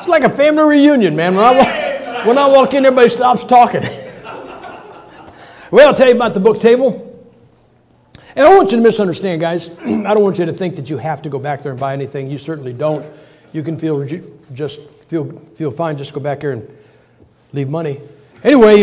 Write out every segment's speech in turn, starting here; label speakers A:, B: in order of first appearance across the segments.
A: It's like a family reunion, man. When I walk in, everybody stops talking. Well, I'll tell you about the book table. And I don't want you to misunderstand, guys. I don't want you to think that you have to go back there and buy anything. You certainly don't. You can feel fine. Just go back there and leave money. Anyway,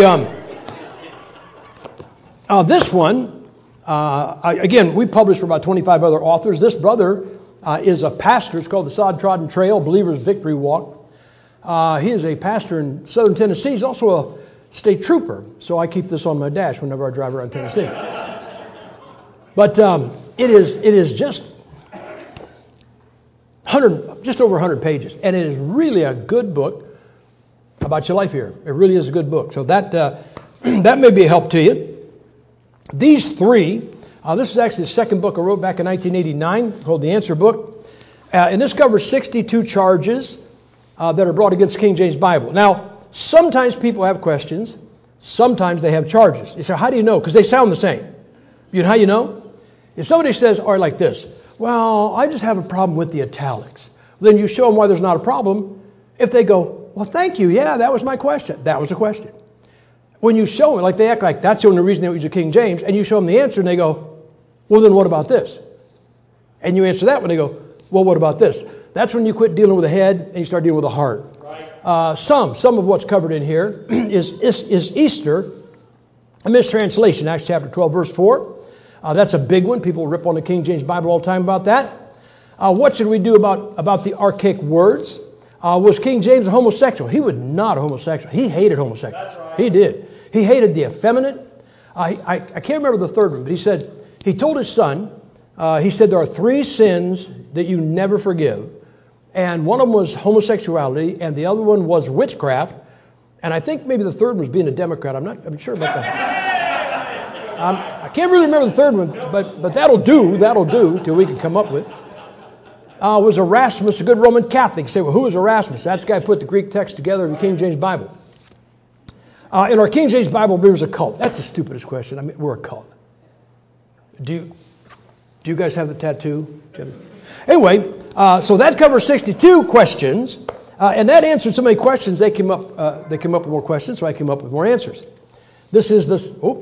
A: this one, again, we published for about 25 other authors. This brother is a pastor. It's called the Sod Trodden Trail, Believer's Victory Walk. He is a pastor in southern Tennessee. He's also a state trooper. So I keep this on my dash whenever I drive around Tennessee. But it is just over 100 pages, and it is really a good book about your life here. It really is a good book. So that that may be a help to you. These three, this is actually the second book I wrote back in 1989 called The Answer Book, and this covers 62 charges that are brought against the King James Bible. Now, sometimes people have questions. Sometimes they have charges. You say, how do you know? Because they sound the same. You know how you know? If somebody says, all right, like this, well, I just have a problem with the italics. Then you show them why there's not a problem. If they go, well, thank you. Yeah, that was my question. That was a question. When you show them, like they act like that's the only reason they use the King James, and you show them the answer, and they go, well, then what about this? And you answer that when they go, well, what about this? That's when you quit dealing with the head and you start dealing with the heart. Right. Some of what's covered in here is Easter, a mistranslation, Acts chapter 12, verse 4. That's a big one. People rip on the King James Bible all the time about that. What should we do about the archaic words? Was King James a homosexual? He was not a homosexual. He hated homosexuals. That's right. He did. He hated the effeminate. I can't remember the third one, but he told his son, he said there are 3 sins that you never forgive. And one of them was homosexuality, and the other one was witchcraft. And I think maybe the third one was being a Democrat. I'm sure about that. I can't really remember the third one, but that'll do till we can come up with. Was Erasmus a good Roman Catholic? You say, well, who is Erasmus? That's the guy who put the Greek text together in the King James Bible. In our King James Bible, there's a cult. That's the stupidest question. I mean, we're a cult. Do you guys have the tattoo? Anyway, so that covers 62 questions, and that answered so many questions. They came up with more questions, so I came up with more answers. This is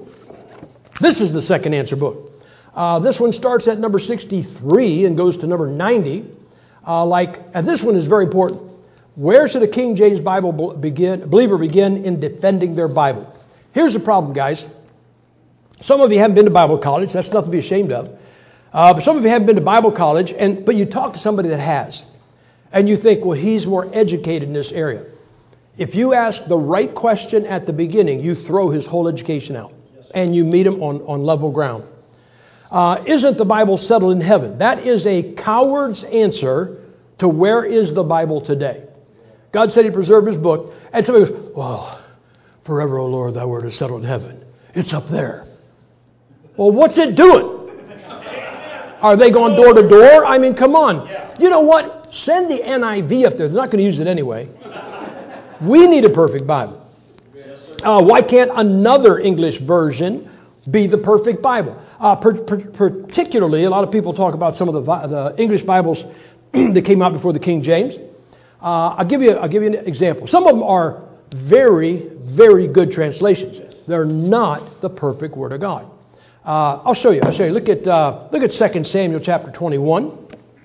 A: the second answer book. This one starts at number 63 and goes to number 90. And this one is very important. Where should a King James Bible believer begin in defending their Bible? Here's the problem, guys. Some of you haven't been to Bible college. That's nothing to be ashamed of. But some of you haven't been to Bible college, but you talk to somebody that has. And you think, well, he's more educated in this area. If you ask the right question at the beginning, you throw his whole education out. And you meet him on level ground. Isn't the Bible settled in heaven? That is a coward's answer to where is the Bible today. God said he preserved his book. And somebody goes, well, forever, O Lord, thy word is settled in heaven. It's up there. Well, what's it doing? Are they going door to door? I mean, come on. You know what? Send the NIV up there. They're not going to use it anyway. We need a perfect Bible. Why can't another English version be the perfect Bible? Particularly, a lot of people talk about some of the English Bibles that came out before the King James. I'll give you an example. Some of them are very, very good translations. They're not the perfect Word of God. I'll show you. Look at 2 Samuel chapter 21.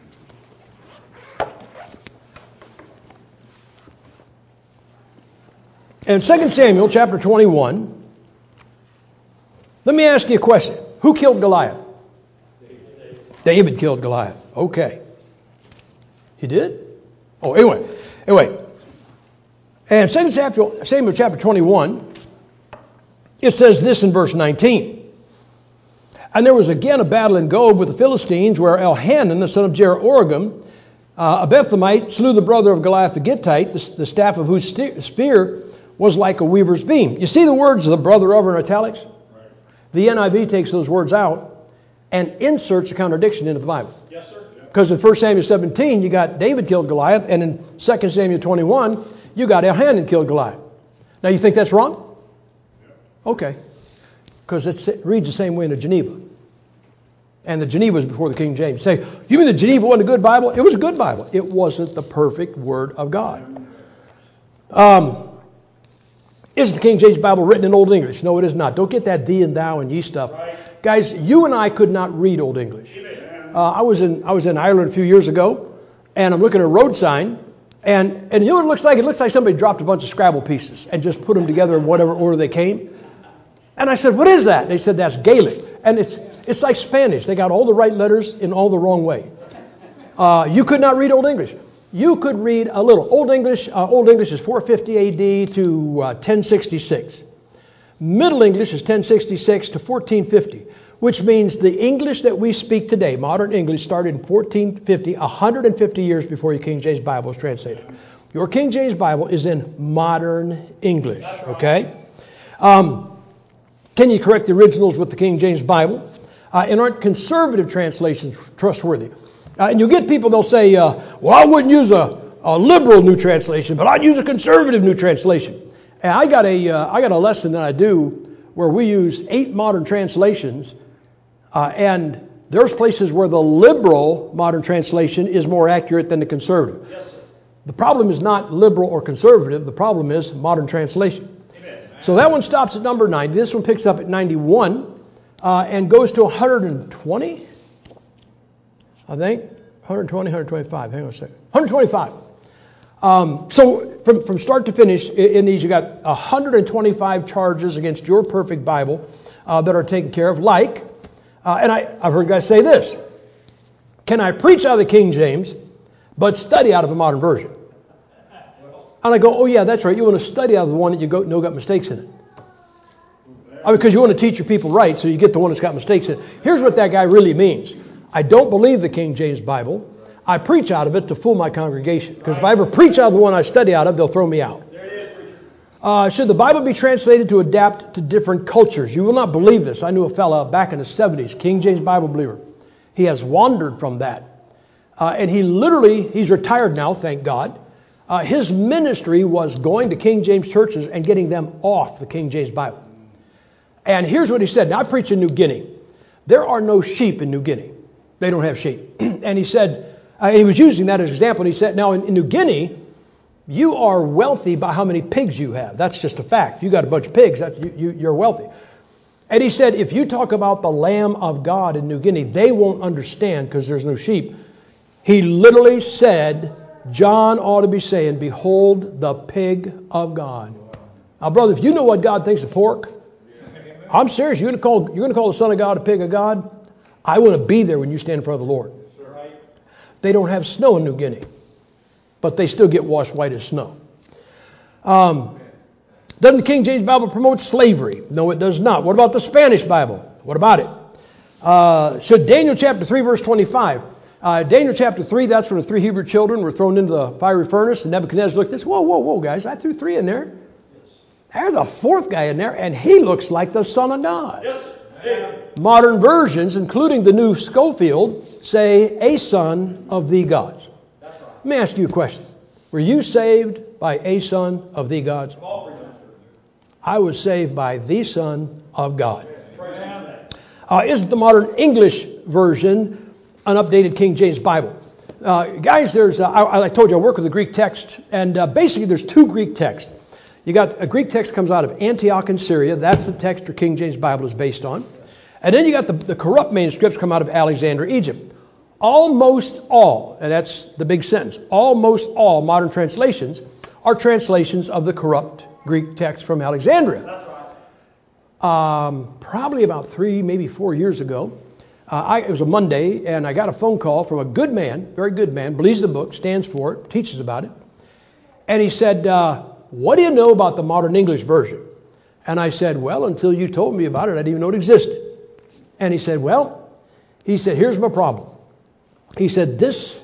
A: In 2 Samuel chapter 21, let me ask you a question. Who killed Goliath? David killed Goliath. Okay. He did? Oh, anyway. And 2 Samuel chapter 21, it says this in verse 19. And there was again a battle in Gob with the Philistines, where Elhanan, the son of Jeroham, a Bethlehemite, slew the brother of Goliath the Gittite, the staff of whose spear was like a weaver's beam. You see the words the brother of in italics? Right. The NIV takes those words out and inserts a contradiction into the Bible. Yes, sir. Because in 1 Samuel 17, you got David killed Goliath, and in 2 Samuel 21, you got Elhanan killed Goliath. Now, you think that's wrong? Yeah. Okay. Because it reads the same way in the Geneva. And the Geneva was before the King James. You say, you mean the Geneva wasn't a good Bible? It was a good Bible. It wasn't the perfect Word of God. Is the King James Bible written in Old English? No, it is not. Don't get that thee and thou and ye stuff. Right. Guys, you and I could not read Old English. I was in Ireland a few years ago, and I'm looking at a road sign, and you know what it looks like? It looks like somebody dropped a bunch of Scrabble pieces and just put them together in whatever order they came. And I said, what is that? And they said, that's Gaelic. And it's like Spanish. They got all the right letters in all the wrong way. You could not read Old English. You could read a little. Old English is 450 AD to 1066. Middle English is 1066 to 1450, which means the English that we speak today, modern English, started in 1450, 150 years before your King James Bible was translated. Your King James Bible is in modern English, okay? Can you correct the originals with the King James Bible? And aren't conservative translations trustworthy? And you'll get people, they'll say, well, I wouldn't use a liberal new translation, but I'd use a conservative new translation. And I got a lesson that I do where we use 8 modern translations, and there's places where the liberal modern translation is more accurate than the conservative. Yes, sir. The problem is not liberal or conservative. The problem is modern translation. Amen. So that one stops at number 90. This one picks up at 91 and goes to 120. I think 120, 125. Hang on a second. 125. So from start to finish in these, you got 125 charges against your perfect Bible that are taken care of. Like, and I've heard guys say this: can I preach out of the King James, but study out of a modern version? And I go, oh yeah, that's right. You want to study out of the one that you know got mistakes in it. Because you want to teach your people right, so you get the one that's got mistakes in it. Here's what that guy really means. I don't believe the King James Bible. I preach out of it to fool my congregation. Because if I ever preach out of the one I study out of, they'll throw me out. Should the Bible be translated to adapt to different cultures? You will not believe this. I knew a fella back in the 70s, King James Bible believer. He has wandered from that. And he's retired now, thank God. His ministry was going to King James churches and getting them off the King James Bible. And here's what he said. Now, I preach in New Guinea. There are no sheep in New Guinea. They don't have sheep. And he said, he was using that as an example. And he said, now in New Guinea, you are wealthy by how many pigs you have. That's just a fact. If you got a bunch of pigs, you're wealthy. And he said, if you talk about the Lamb of God in New Guinea, they won't understand because there's no sheep. He literally said, John ought to be saying, behold the pig of God. Now, brother, if you know what God thinks of pork, I'm serious. You're going to call the Son of God a pig of God? I want to be there when you stand in front of the Lord. They don't have snow in New Guinea, but they still get washed white as snow. Doesn't the King James Bible promote slavery? No, it does not. What about the Spanish Bible? What about it? Should Daniel chapter 3, verse 25. Daniel chapter 3, that's where the 3 Hebrew children were thrown into the fiery furnace. And Nebuchadnezzar looked at this. Whoa, guys. I threw 3 in there. There's a 4th guy in there, and he looks like the Son of God. Yes, modern versions, including the new Schofield, say a son of the gods. That's right. Let me ask you a question. Were you saved by a son of the gods? I was saved by the Son of God. Isn't the modern English version an updated King James Bible? Guys, I told you I work with the Greek text, and basically there's 2 Greek texts. You got a Greek text comes out of Antioch in Syria. That's the text your King James Bible is based on. And then you got the corrupt manuscripts come out of Alexandria, Egypt. Almost all, and that's the big sentence, almost all modern translations are translations of the corrupt Greek text from Alexandria. That's right. Probably about 3, maybe 4 years ago, it was a Monday, and I got a phone call from a good man, very good man, believes the book, stands for it, teaches about it. And he said, what do you know about the modern English version? And I said, well, until you told me about it, I didn't even know it existed. And he said, here's my problem. He said, this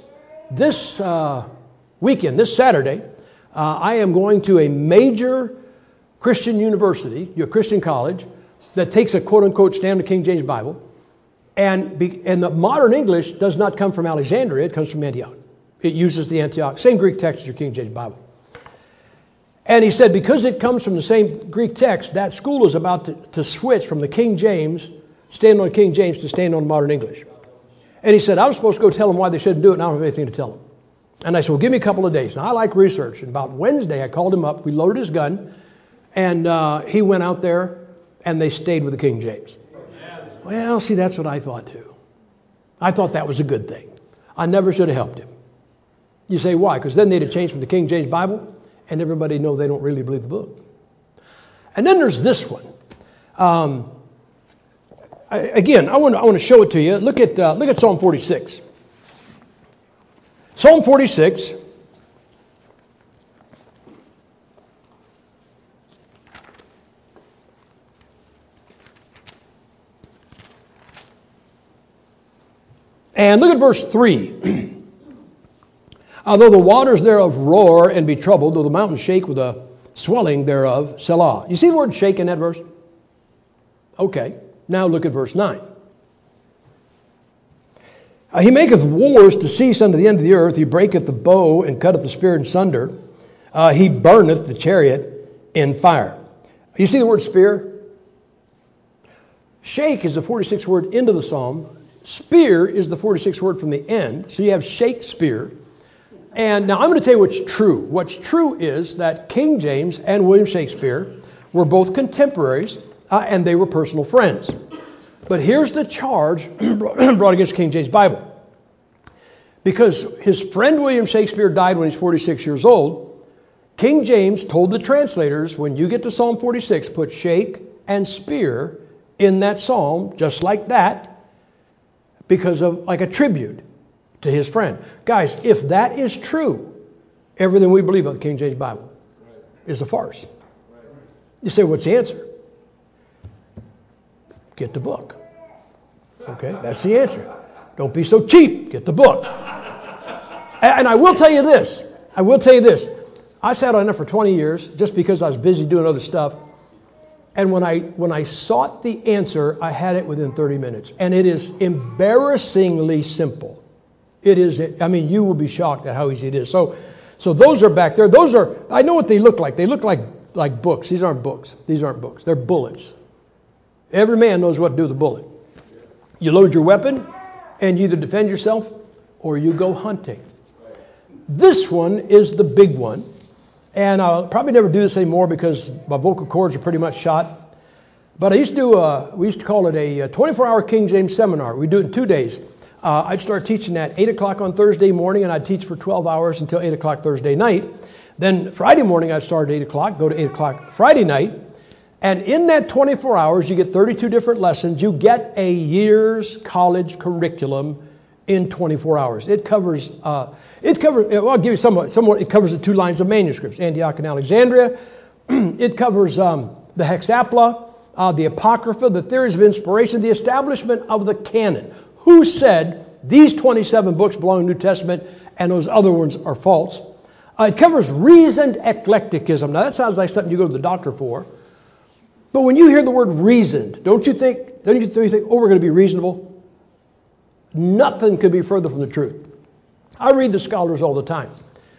A: weekend, this Saturday, I am going to a major Christian university, your Christian college, that takes a quote-unquote stand of the King James Bible. And the modern English does not come from Alexandria, it comes from Antioch. It uses the Antioch, same Greek text as your King James Bible. And he said, because it comes from the same Greek text, that school is about to switch from the King James, stand on King James, to stand on modern English. And he said, I was supposed to go tell them why they shouldn't do it, and I don't have anything to tell them. And I said, well, give me a couple of days. Now, I like research. And about Wednesday, I called him up. We loaded his gun. And he went out there, and they stayed with the King James. Well, see, that's what I thought, too. I thought that was a good thing. I never should have helped him. You say, why? Because then they'd have changed from the King James Bible, and everybody know they don't really believe the book. And then there's this one. I want to show it to you. Look at Psalm 46. Psalm 46. And look at verse 3. Although the waters thereof roar and be troubled, though the mountains shake with the swelling thereof, Selah. You see the word shake in that verse? Okay. Now look at verse 9. He maketh wars to cease unto the end of the earth. He breaketh the bow and cutteth the spear in sunder. He burneth the chariot in fire. You see the word spear? Shake is the 46th word into the psalm. Spear is the 46th word from the end. So you have Shakespeare. And now I'm going to tell you what's true. What's true is that King James and William Shakespeare were both contemporaries, and they were personal friends. But here's the charge brought against King James Bible. Because his friend William Shakespeare died when he's 46 years old, King James told the translators, when you get to Psalm 46, put shake and spear in that psalm, just like that, because of like a tribute to his friend. Guys, if that is true, everything we believe about the King James Bible is a farce. You say, what's the answer? Get the book. Okay, that's the answer. Don't be so cheap. Get the book. And I will tell you this. I sat on it for 20 years just because I was busy doing other stuff. And when I sought the answer, I had it within 30 minutes. And it is embarrassingly simple. It is, you will be shocked at how easy it is. So those are back there. Those are, I know what they look like. They look like books. These aren't books. They're bullets. Every man knows what to do with a bullet. You load your weapon and you either defend yourself or you go hunting. This one is the big one. And I'll probably never do this anymore because my vocal cords are pretty much shot. But we used to call it a 24-hour King James seminar. We do it in 2 days. I'd start teaching at 8 o'clock on Thursday morning, and I'd teach for 12 hours until 8 o'clock Thursday night. Then Friday morning, I'd start at 8 o'clock, go to 8 o'clock Friday night. And in that 24 hours, you get 32 different lessons. You get a year's college curriculum in 24 hours. It covers, I'll give you somewhat, it covers the 2 lines of manuscripts, Antioch and Alexandria. It covers the Hexapla, the Apocrypha, the theories of inspiration, the establishment of the canon. Who said these 27 books belong in the New Testament and those other ones are false? It covers reasoned eclecticism. Now that sounds like something you go to the doctor for. But when you hear the word reasoned, don't you think, oh, we're going to be reasonable? Nothing could be further from the truth. I read the scholars all the time.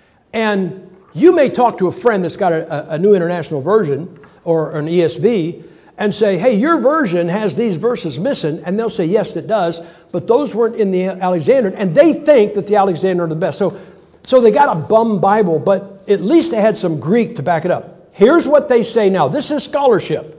A: And you may talk to a friend that's got a New International Version or an ESV and say, hey, your version has these verses missing. And they'll say, yes, it does. But those weren't in the Alexandrian. And they think that the Alexandrian are the best. So they got a bum Bible, but at least they had some Greek to back it up. Here's what they say now. This is scholarship.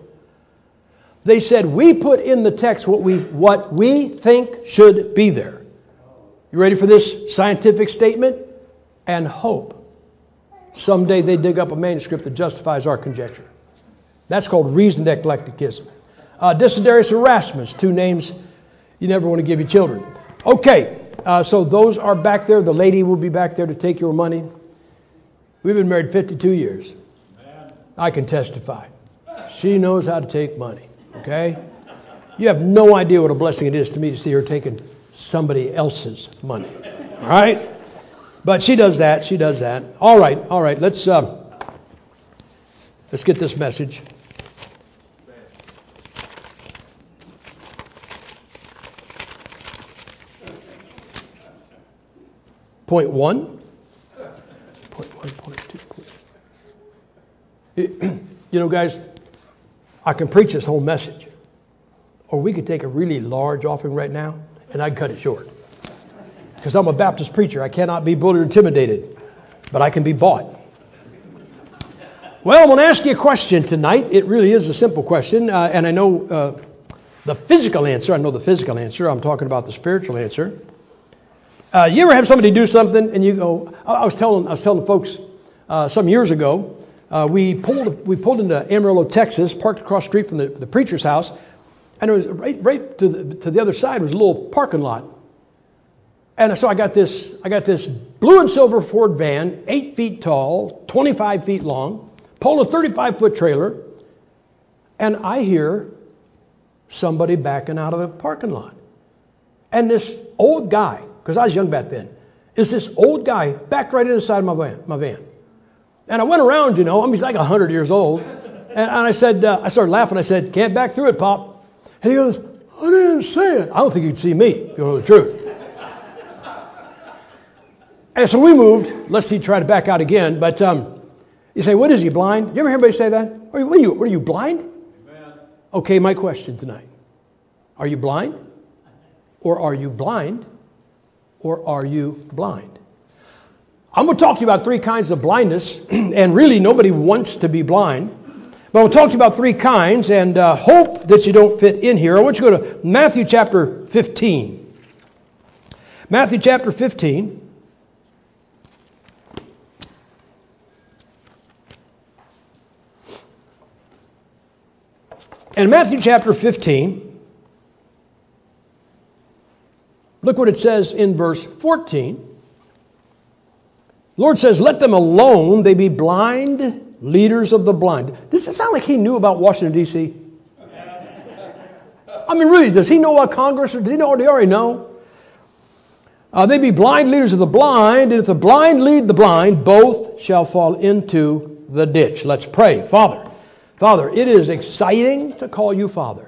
A: They said, we put in the text what we think should be there. You ready for this scientific statement? And hope someday they dig up a manuscript that justifies our conjecture. That's called reasoned eclecticism. Desiderius Erasmus, 2 names you never want to give your children. Okay, so those are back there. The lady will be back there to take your money. We've been married 52 years. I can testify. She knows how to take money. Okay? You have no idea what a blessing it is to me to see her taking somebody else's money. All right? But she does that. She does that. All right. Let's get this message. Point 1. Point 2. You know, guys, I can preach this whole message. Or we could take a really large offering right now, and I'd cut it short. Because I'm a Baptist preacher. I cannot be bullied or intimidated. But I can be bought. Well, I'm going to ask you a question tonight. It really is a simple question. And I know the physical answer. I know the physical answer. I'm talking about the spiritual answer. You ever have somebody do something and you go, I was telling folks some years ago, we pulled into Amarillo, Texas, parked across the street from the preacher's house, and it was right to the other side was a little parking lot. And so I got this blue and silver Ford van, 8 feet tall, 25 feet long, pulling a 35-foot trailer, and I hear somebody backing out of a parking lot. And this old guy, because I was young back then, is this old guy backed right inside my van. And I went around, he's like 100 years old. And I said, I started laughing. I said, "Can't back through it, Pop." And he goes, "I didn't say it." I don't think he'd see me, if you know the truth. And so we moved, lest he try to back out again. But you say, "What is he, blind?" You ever hear anybody say that? Are you blind? Amen. Okay, my question tonight. Are you blind? Or are you blind? Or are you blind? I'm going to talk to you about 3 kinds of blindness, and really nobody wants to be blind. But I'll talk to you about 3 kinds, and hope that you don't fit in here. I want you to go to Matthew chapter 15. Matthew chapter 15. And Matthew chapter 15, look what it says in verse 14. The Lord says, "Let them alone, they be blind leaders of the blind." Does it sound like he knew about Washington, D.C.? I mean, really, does he know about Congress, or did he know, or did he already know? They be blind leaders of the blind, and if the blind lead the blind, both shall fall into the ditch. Let's pray. Father, it is exciting to call you Father.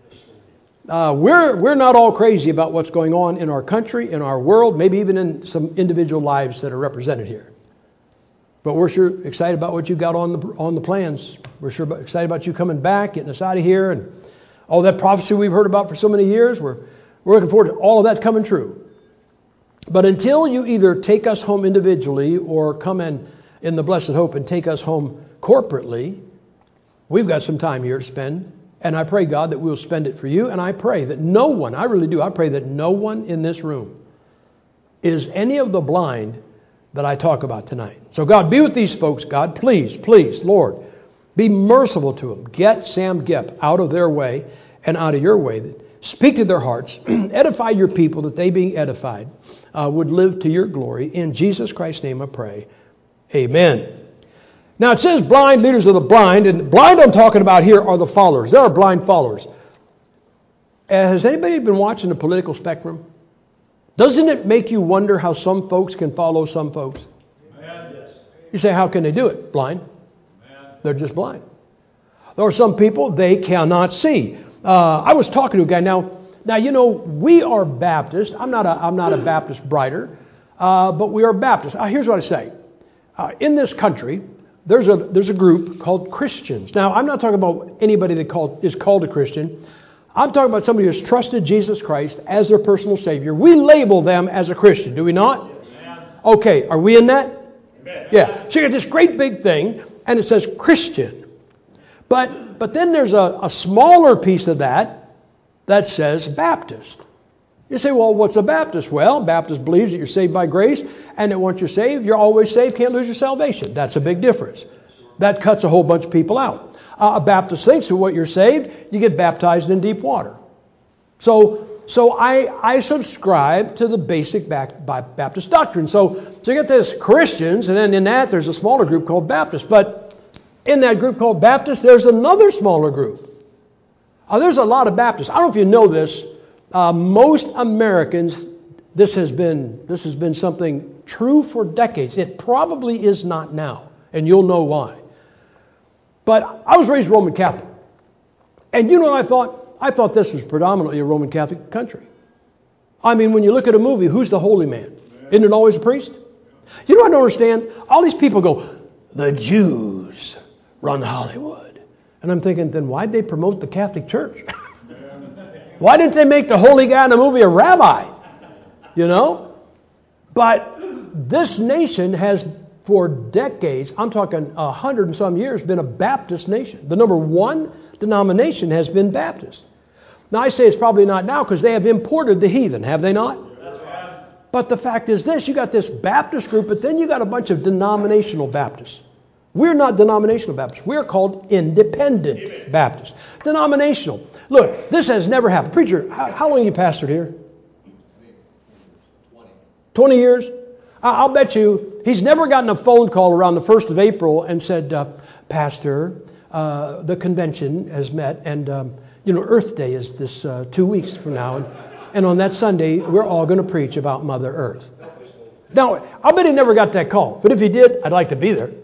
A: We're not all crazy about what's going on in our country, in our world, maybe even in some individual lives that are represented here. But we're sure excited about what you got on the plans. We're sure excited about you coming back, getting us out of here, and all that prophecy we've heard about for so many years. We're looking forward to all of that coming true. But until you either take us home individually or come in the blessed hope and take us home corporately, we've got some time here to spend. And I pray, God, that we'll spend it for you. And I pray that no one, I really do, I pray that no one in this room is any of the blind that I talk about tonight. So God, be with these folks, God. Please, Lord, be merciful to them. Get Sam Gipp out of their way and out of your way. Speak to their hearts. Edify your people that they, being edified, would live to your glory. In Jesus Christ's name I pray. Amen. Now it says blind leaders of the blind, and the blind I'm talking about here are the followers. There are blind followers. Has anybody been watching the political spectrum? Doesn't it make you wonder how some folks can follow some folks? Amen. You say, how can they do it? Blind. Amen. They're just blind. There are some people, they cannot see. I was talking to a guy now, we are Baptist. I'm not a Baptist brighter, but we are Baptist. Here's what I say. In this country, there's a group called Christians. Now, I'm not talking about anybody that is called a Christian. I'm talking about somebody who's trusted Jesus Christ as their personal Savior. We label them as a Christian, do we not? Yes. Okay, are we in that? Amen. Yeah. So you got this great big thing, and it says Christian. But then there's a smaller piece of that says Baptist. You say, well, what's a Baptist? Well, Baptist believes that you're saved by grace, and that once you're saved, you're always saved, can't lose your salvation. That's a big difference. That cuts a whole bunch of people out. A Baptist thinks that what you're saved, you get baptized in deep water. So I subscribe to the basic Baptist doctrine. So you get this Christians, and then in that there's a smaller group called Baptist. But in that group called Baptist, there's another smaller group. There's a lot of Baptists. I don't know if you know this. Most Americans, this has been something true for decades. It probably is not now, and you'll know why. But I was raised Roman Catholic. And you know what I thought? I thought this was predominantly a Roman Catholic country. I mean, when you look at a movie, who's the holy man? Isn't it always a priest? You know what I don't understand? All these people go, the Jews run Hollywood. And I'm thinking, then why'd they promote the Catholic Church? Why didn't they make the holy guy in the movie a rabbi? You know? But this nation has, for decades, I'm talking 100 and some years, been a Baptist nation. The number one denomination has been Baptist. Now, I say it's probably not now because they have imported the heathen, have they not?
B: That's right.
A: But the fact is this, you got this Baptist group, but then you got a bunch of denominational Baptists. We're not denominational Baptists. We're called independent Baptists. Denominational. Look, this has never happened. Preacher, how long have you pastored here? 20 years? I'll bet you he's never gotten a phone call around the 1st of April and said, Pastor, the convention has met and, Earth Day is this 2 weeks from now. And on that Sunday, we're all going to preach about Mother Earth. Now, I'll bet he never got that call. But if he did, I'd like to be there.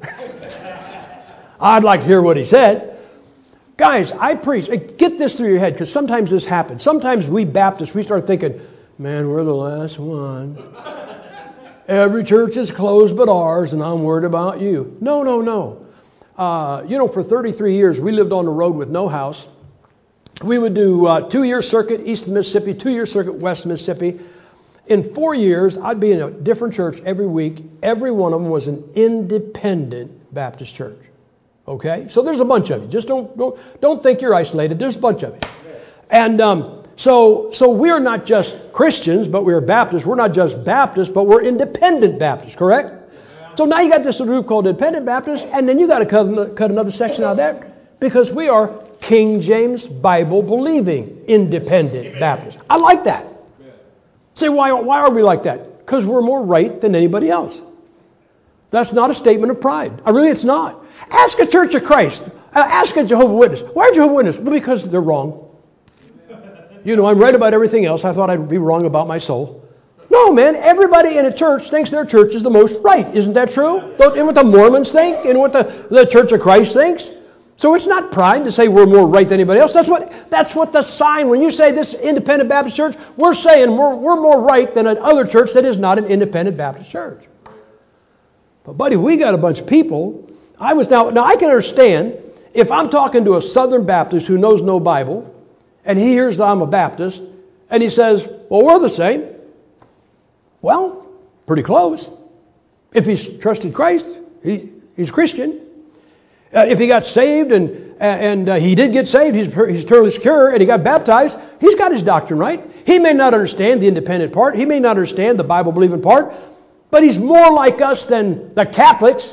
A: I'd like to hear what he said. Guys, I preach. Get this through your head because sometimes this happens. Sometimes we Baptists, we start thinking, man, we're the last ones. Every church is closed but ours, and I'm worried about you. No. For 33 years, we lived on the road with no house. We would do 2-year circuit east of Mississippi, 2-year circuit west of Mississippi. In 4 years, I'd be in a different church every week. Every one of them was an independent Baptist church. Okay? So there's a bunch of you. Just don't think you're isolated. There's a bunch of you. And so we're not just Christians, but we're Baptists. We're not just Baptists, but we're independent Baptists, correct? So now you got this little group called Independent Baptists, and then you got to cut another section out of that because we are King James Bible believing independent Baptists. I like that. Say, why are we like that? Because we're more right than anybody else. That's not a statement of pride. It's not. Ask a Church of Christ. Ask a Jehovah's Witness. Why are Jehovah's Witness? Well, because they're wrong. I'm right about everything else. I thought I'd be wrong about my soul. No, man. Everybody in a church thinks their church is the most right. Isn't that true? Isn't what the Mormons think? And what the Church of Christ thinks? So it's not pride to say we're more right than anybody else. That's what the sign, when you say this independent Baptist church, we're saying we're more right than another church that is not an independent Baptist church. But buddy, we got a bunch of people. Now I can understand if I'm talking to a Southern Baptist who knows no Bible, and he hears that I'm a Baptist, and he says, well, we're the same. Well, pretty close. If he's trusted Christ, he's Christian. If he got saved and he did get saved, he's eternally secure, and he got baptized, he's got his doctrine right. He may not understand the independent part. He may not understand the Bible-believing part, but he's more like us than the Catholics.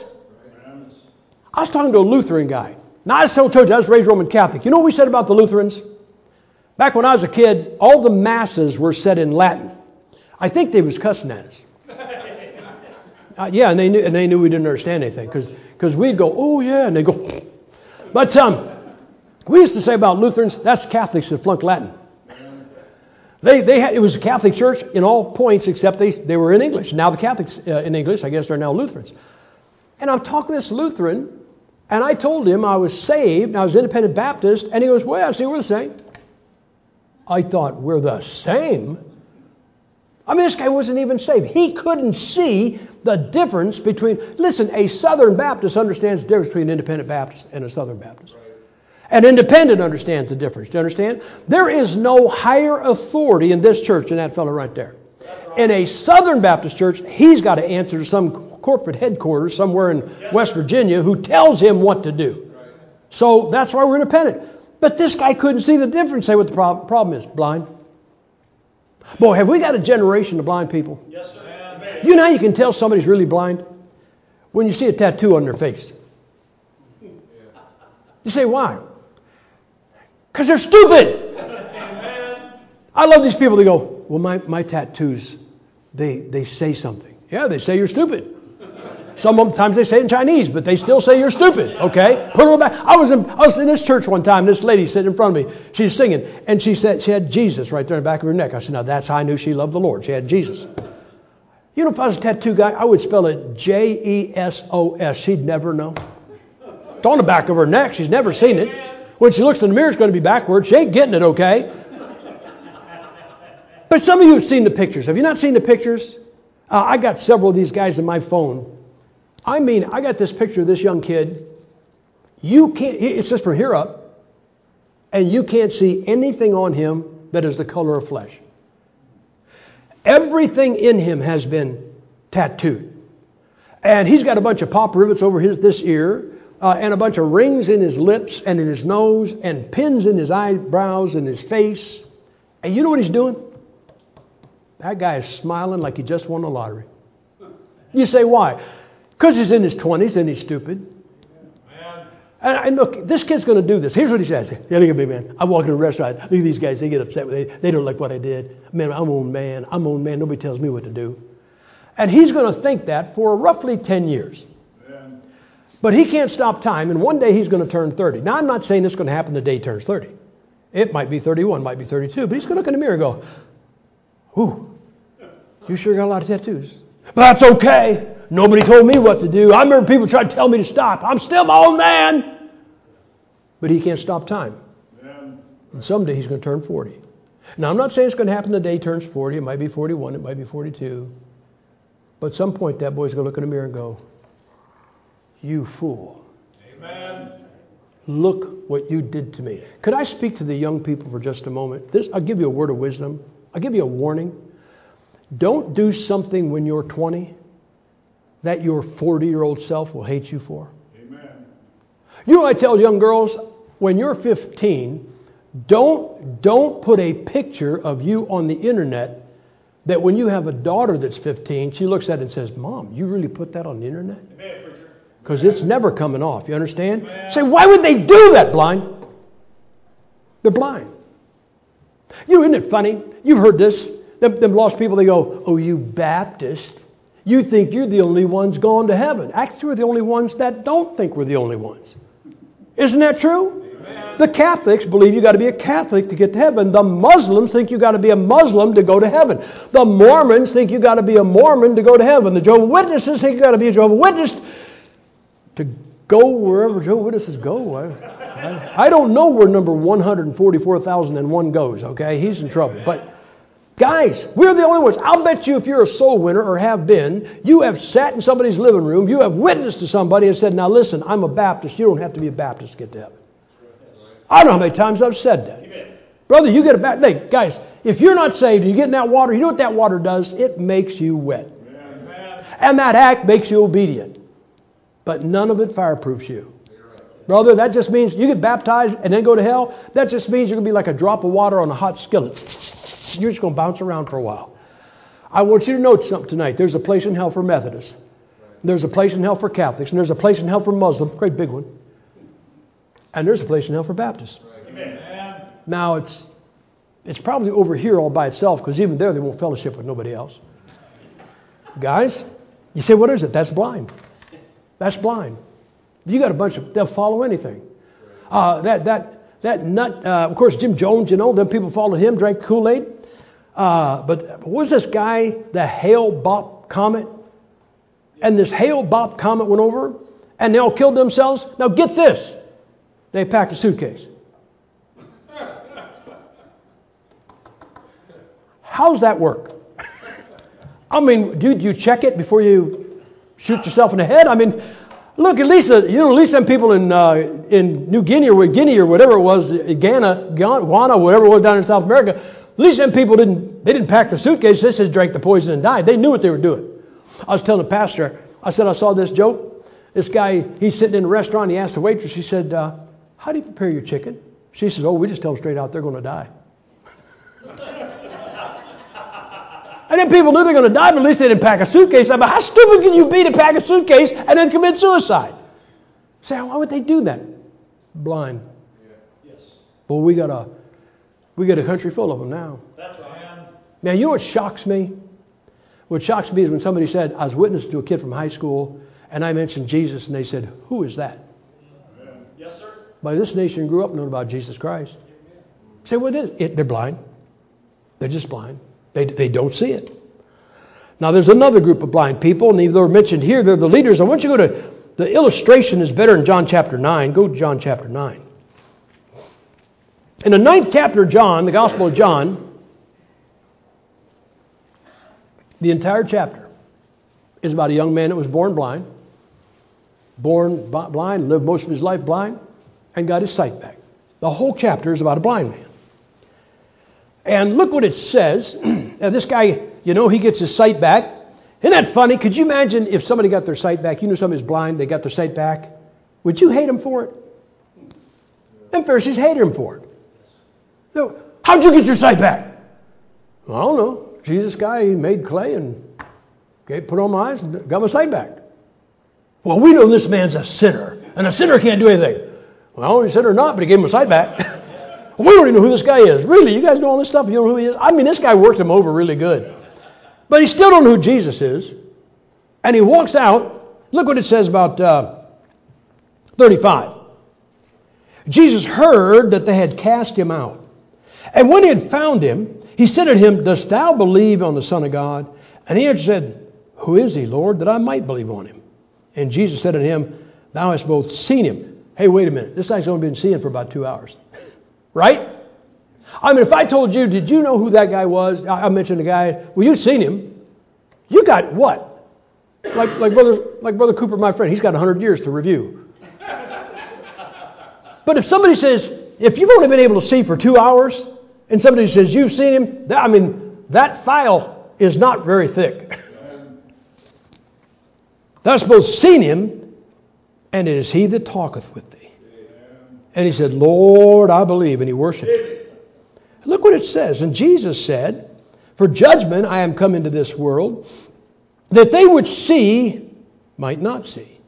A: I was talking to a Lutheran guy. Now, I told you I was raised Roman Catholic. You know what we said about the Lutherans? Back when I was a kid, all the masses were said in Latin. I think they was cussing at us. And they knew we didn't understand anything because we'd go, oh yeah, and they go. But we used to say about Lutherans, that's Catholics that flunk Latin. It was a Catholic church in all points except they were in English. Now the Catholics in English, I guess they're now Lutherans. And I'm talking to this Lutheran, and I told him I was saved, and I was independent Baptist, and he goes, well, see, we're the same. I thought, we're the same? This guy wasn't even saved. He couldn't see the difference between... Listen, a Southern Baptist understands the difference between an independent Baptist and a Southern Baptist. Right. An independent understands the difference. Do you understand? There is no higher authority in this church than that fellow right there. Right. In a Southern Baptist church, he's got to answer to some corporate headquarters somewhere in West Virginia who tells him what to do. Right. So that's why we're independent. But this guy couldn't see the difference. Say what the problem is. Blind. Boy, have we got a generation of blind people?
B: Yes, sir.
A: You know how you can tell somebody's really blind? When you see a tattoo on their face. You say, why? Because they're stupid. I love these people. They go, well, my tattoos, they say something. Yeah, they say you're stupid. Sometimes they say it in Chinese, but they still say you're stupid. Okay? Put them back. I was in this church one time. This lady sitting in front of me. She's singing. And she said she had Jesus right there in the back of her neck. I said, now that's how I knew she loved the Lord. She had Jesus. You know, if I was a tattoo guy, I would spell it J-E-S-O-S. She'd never know. It's on the back of her neck. She's never seen it. When she looks in the mirror, it's going to be backwards. She ain't getting it, okay? But some of you have seen the pictures. Have you not seen the pictures? I got several of these guys in my phone. I got this picture of this young kid. It's just from here up. And you can't see anything on him that is the color of flesh. Everything in him has been tattooed. And he's got a bunch of pop rivets over this ear, and a bunch of rings in his lips and in his nose, and pins in his eyebrows and his face. And you know what he's doing? That guy is smiling like he just won the lottery. You say, why? Because he's in his 20s and he's stupid. And look, this kid's going to do this. Here's what he says. Yeah, look at me, man. I walk in a restaurant. Look at these guys. They get upset with me. They don't like what I did. Man, I'm own man. I'm own man. Nobody tells me what to do. And he's going to think that for roughly 10 years. But he can't stop time. And one day he's going to turn 30. Now, I'm not saying it's going to happen the day he turns 30. It might be 31, might be 32. But he's going to look in the mirror and go, ooh, you sure got a lot of tattoos. But that's okay. Nobody told me what to do. I remember people tried to tell me to stop. I'm still my own man. But he can't stop time. And someday he's going to turn 40. Now, I'm not saying it's going to happen the day he turns 40. It might be 41. It might be 42. But at some point, that boy's going to look in the mirror and go, you fool. Amen. Look what you did to me. Could I speak to the young people for just a moment? I'll give you a word of wisdom. I'll give you a warning. Don't do something when you're 20 that your 40-year-old self will hate you for. Amen. You know what I tell young girls? When you're 15, don't put a picture of you on the internet that when you have a daughter that's 15, she looks at it and says, Mom, you really put that on the internet? Because it's never coming off. You understand? Amen. Say, why would they do that, blind? They're blind. You know, isn't it funny? You've heard this. Them lost people, they go, oh, you Baptist. You think you're the only ones going to heaven. Actually, we're the only ones that don't think we're the only ones. Isn't that true? Amen. The Catholics believe you got to be a Catholic to get to heaven. The Muslims think you got to be a Muslim to go to heaven. The Mormons think you got to be a Mormon to go to heaven. The Jehovah's Witnesses think you got to be a Jehovah's Witness to go wherever Jehovah's Witnesses go. I don't know where number 144,001 goes, okay? He's in trouble. But guys, we're the only ones. I'll bet you if you're a soul winner or have been, you have sat in somebody's living room, you have witnessed to somebody and said, now listen, I'm a Baptist. You don't have to be a Baptist to get to heaven. I don't know how many times I've said that. Amen. Brother, you get a Baptist. Hey, guys, if you're not saved and you get in that water, you know what that water does? It makes you wet. Amen. And that act makes you obedient. But none of it fireproofs you. Brother, that just means you get baptized and then go to hell. That just means you're going to be like a drop of water on a hot skillet. You're just going to bounce around for a while. I want you to know something tonight. There's a place in hell for Methodists. There's a place in hell for Catholics. And there's a place in hell for Muslims. Great big one. And there's a place in hell for Baptists. Amen. Now, it's probably over here all by itself because even there they won't fellowship with nobody else. Guys, you say, what is it? That's blind. That's blind. You got a bunch of, they'll follow anything. That nut, of course, Jim Jones, you know, them people followed him, drank Kool-Aid. But what was this guy, the Hale-Bopp comet? And this Hale-Bopp comet went over and they all killed themselves. Now get this. They packed a suitcase. How's that work? I mean, do you check it before you shoot yourself in the head? I mean, look, at least some people in New Guinea or whatever it was, Ghana, whatever it was down in South America, at least some people didn't pack the suitcase. They just drank the poison and died. They knew what they were doing. I was telling the pastor, I said I saw this joke. This guy, he's sitting in a restaurant. He asked the waitress. He said, "How do you prepare your chicken?" She says, "Oh, we just tell them straight out they're going to die." And then people knew they're going to die, but at least they didn't pack a suitcase. I mean, how stupid can you be to pack a suitcase and then commit suicide? Say, why would they do that? Blind. Yeah. Yes. Well, we got a country full of them now. That's right. Now, you know what shocks me? What shocks me is when somebody said, I was witnessing to a kid from high school, and I mentioned Jesus, and they said, who is that? Amen. Yes, sir. By this nation grew up knowing about Jesus Christ. Say, what is it? They're blind. They're just blind. They don't see it. Now, there's another group of blind people, and they're mentioned here. They're the leaders. I want you to go to, the illustration is better in John chapter 9. Go to John chapter 9. In the 9th chapter of John, the Gospel of John, the entire chapter is about a young man that was born blind, lived most of his life blind, and got his sight back. The whole chapter is about a blind man. And look what it says. Now, this guy, he gets his sight back. Isn't that funny? Could you imagine if somebody got their sight back? You know somebody's blind, they got their sight back. Would you hate them for it? Them Pharisees hated him for it. So, how'd you get your sight back? Well, I don't know. Jesus guy, he made clay and put on my eyes and got my sight back. Well, we know this man's a sinner, and a sinner can't do anything. Well, he said or not, but he gave him a sight back. We don't even know who this guy is. Really, you guys know all this stuff? You don't know who he is? I mean, this guy worked him over really good. But he still don't know who Jesus is. And he walks out. Look what it says about 35. Jesus heard that they had cast him out. And when he had found him, he said unto him, Dost thou believe on the Son of God? And he answered, said, Who is he, Lord, that I might believe on him? And Jesus said unto him, Thou hast both seen him. Hey, wait a minute. This guy's only been seeing for about 2 hours. Right? I mean, if I told you, did you know who that guy was? I mentioned a guy. Well, you've seen him. You got what? Like Brother Cooper, my friend. He's got 100 years to review. But if somebody says, if you've only been able to see for 2 hours, and somebody says you've seen him, that file is not very thick. Thou hast both seen him, and it is he that talketh with thee. And he said, Lord, I believe. And he worshiped him. Look what it says. And Jesus said, For judgment I am come into this world, that they which see might not see.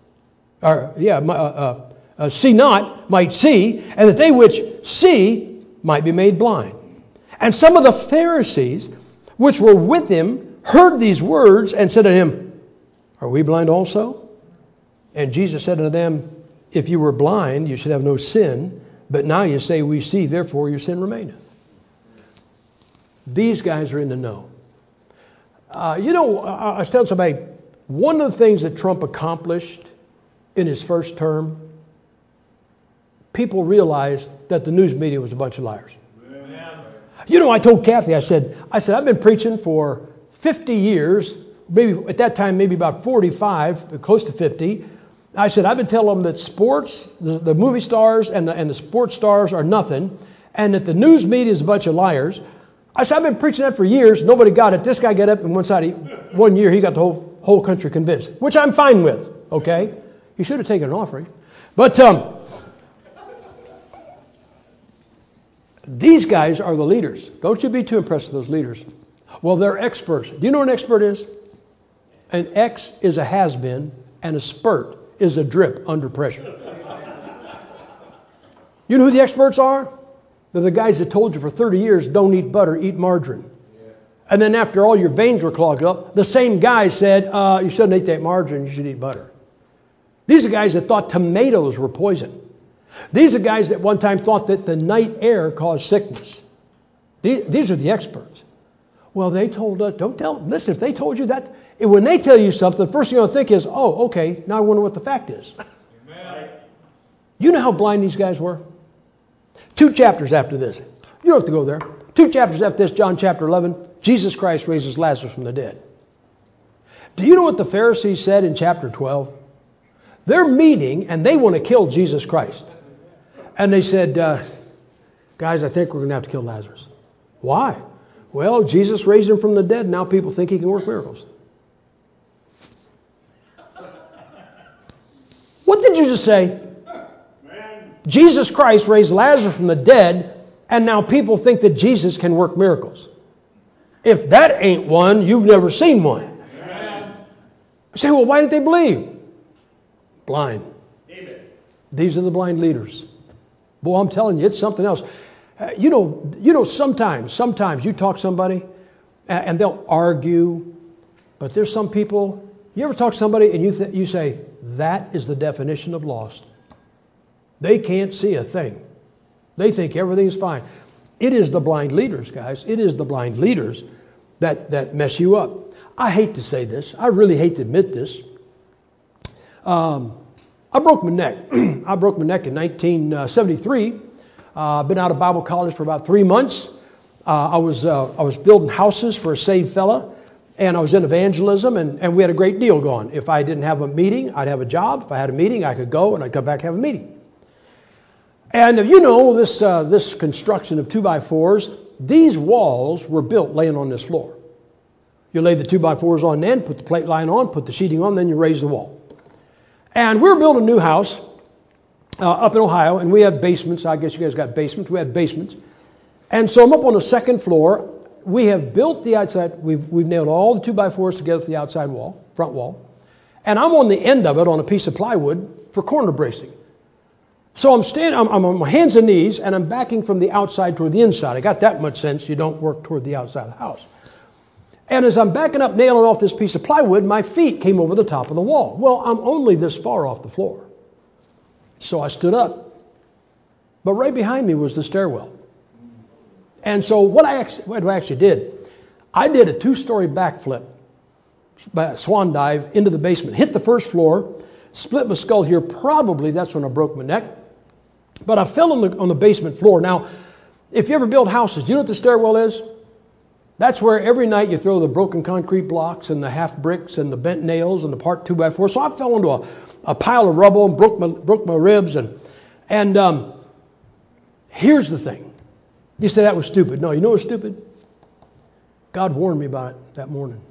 A: See not might see, and that they which see might be made blind. And some of the Pharisees which were with him heard these words and said to him, Are we blind also? And Jesus said unto them, If you were blind, you should have no sin. But now you say, We see, therefore your sin remaineth. These guys are in the know. I was telling somebody, one of the things that Trump accomplished in his first term, people realized that the news media was a bunch of liars. Amen. I told Kathy, I said, I've been preaching for 50 years, maybe at that time, maybe about 45, close to 50. I said, I've been telling them that sports, the movie stars and the sports stars are nothing, and that the news media is a bunch of liars. I said, I've been preaching that for years. Nobody got it. This guy got up and one year he got the whole country convinced, which I'm fine with, okay? He should have taken an offering. But these guys are the leaders. Don't you be too impressed with those leaders. Well, they're experts. Do you know what an expert is? An X is a has-been, and a spurt is a drip under pressure. You know who the experts are? They're the guys that told you for 30 years, don't eat butter, eat margarine. Yeah. And then after all your veins were clogged up, the same guy said, you shouldn't eat that margarine, you should eat butter. These are guys that thought tomatoes were poison. These are guys that one time thought that the night air caused sickness. These are the experts. Well, they told us, don't tell them. Listen, if they told you that, when they tell you something, the first thing you're going to think is, oh, okay, now I wonder what the fact is. Amen. You know how blind these guys were? 2 chapters after this. You don't have to go there. 2 chapters after this, John chapter 11, Jesus Christ raises Lazarus from the dead. Do you know what the Pharisees said in chapter 12? They're meeting and they want to kill Jesus Christ. And they said, guys, I think we're going to have to kill Lazarus. Why? Well, Jesus raised him from the dead. Now people think he can work miracles. What did you just say? Jesus Christ raised Lazarus from the dead, and now people think that Jesus can work miracles. If that ain't one, you've never seen one. Amen. I say, well, why didn't they believe? Blind. Amen. These are the blind leaders. Boy, I'm telling you, it's something else. Sometimes you talk to somebody, and they'll argue, but there's some people, you ever talk to somebody and you say, that is the definition of lost. They can't see a thing. They think everything's fine. It is the blind leaders, guys. It is the blind leaders that mess you up. I hate to say this. I really hate to admit this. I broke my neck. I broke my neck in 1973. Been out of Bible college for about 3 months. I was building houses for a saved fella, and I was in evangelism, and we had a great deal going. If I didn't have a meeting, I'd have a job. If I had a meeting, I could go, and I'd come back and have a meeting. And this construction of 2x4s, these walls were built laying on this floor. You lay the 2x4s on end, put the plate line on, put the sheeting on, then you raise the wall. And we were building a new house up in Ohio, and we have basements. I guess you guys got basements. We had basements. And so I'm up on the second floor. We have built the outside. We've nailed all the 2x4s together to the outside wall, front wall. And I'm on the end of it on a piece of plywood for corner bracing. So I'm on my hands and knees, and I'm backing from the outside toward the inside. I got that much sense. You don't work toward the outside of the house. And as I'm backing up, nailing off this piece of plywood, my feet came over the top of the wall. Well, I'm only this far off the floor. So I stood up. But right behind me was the stairwell. And so what I actually did, I did a 2-story backflip, swan dive into the basement, hit the first floor, split my skull here. Probably that's when I broke my neck. But I fell on the basement floor. Now, if you ever build houses, do you know what the stairwell is? That's where every night you throw the broken concrete blocks and the half bricks and the bent nails and the part 2x4. So I fell into a pile of rubble and broke my ribs. And here's the thing. You say that was stupid. No, you know what's stupid? God warned me about it that morning.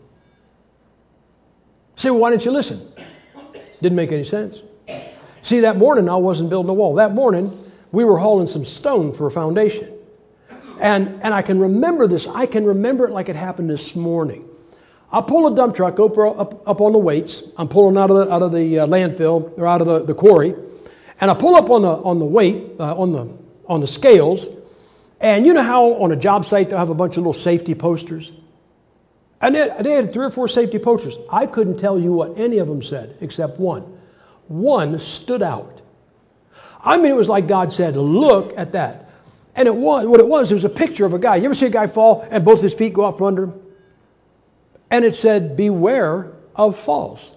A: You say, well, why didn't you listen? Didn't make any sense. See, that morning I wasn't building a wall. That morning we were hauling some stone for a foundation. And I can remember this. I can remember it like it happened this morning. I pull a dump truck up on the weights. I'm pulling out of the landfill or out of the quarry, and I pull up on the weight on the scales. And you know how on a job site they'll have a bunch of little safety posters, and they had 3 or 4 safety posters. I couldn't tell you what any of them said except one. One stood out. I mean, it was like God said, "Look at that." And it was a picture of a guy. You ever see a guy fall and both his feet go out from under him? And it said, "Beware of falls."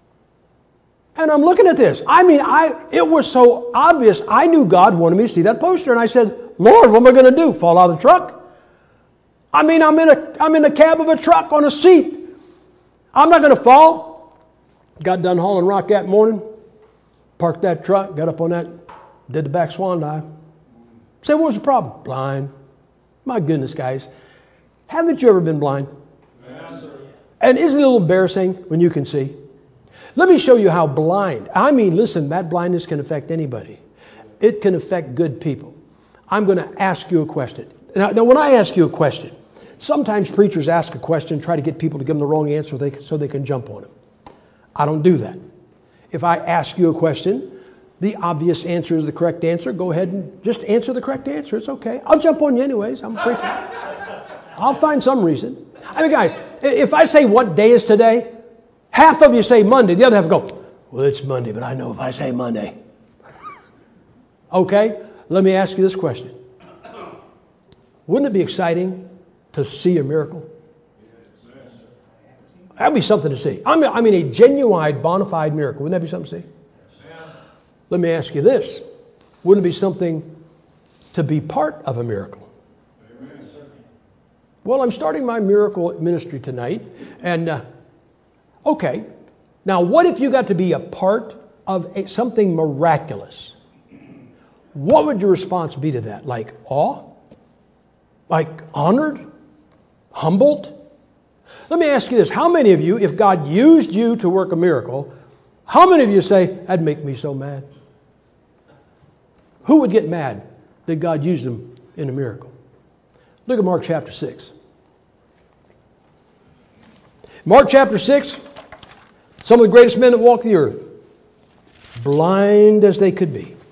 A: And I'm looking at this. I mean, it was so obvious. I knew God wanted me to see that poster. And I said, "Lord, what am I going to do? Fall out of the truck?" I mean, I'm in the cab of a truck on a seat. I'm not going to fall. Got done hauling rock that morning. Parked that truck. Got up on that. Did the back swan dive. Say, what was the problem? Blind. My goodness, guys. Haven't you ever been blind? Yes, sir. And isn't it a little embarrassing when you can see? Let me show you how blind. I mean, listen, that blindness can affect anybody. It can affect good people. I'm going to ask you a question. Now, when I ask you a question, sometimes preachers ask a question, try to get people to give them the wrong answer so they can jump on it. I don't do that. If I ask you a question, the obvious answer is the correct answer. Go ahead and just answer the correct answer. It's okay. I'll jump on you anyways. I'm a preacher. I'll find some reason. I mean, guys, if I say what day is today, half of you say Monday. The other half go, well, it's Monday, but I know if I say Monday. Okay, let me ask you this question. Wouldn't it be exciting to see a miracle? That'd be something to see. I mean, a genuine, bona fide miracle. Wouldn't that be something to see? Let me ask you this. Wouldn't it be something to be part of a miracle? Well, I'm starting my miracle ministry tonight. And, okay. Now, what if you got to be a part of something miraculous? What would your response be to that? Like awe? Like honored? Humbled? Let me ask you this. How many of you, if God used you to work a miracle, how many of you say, that'd make me so mad? Who would get mad that God used them in a miracle? Look at Mark chapter 6. Mark chapter 6, some of the greatest men that walked the earth, blind as they could be.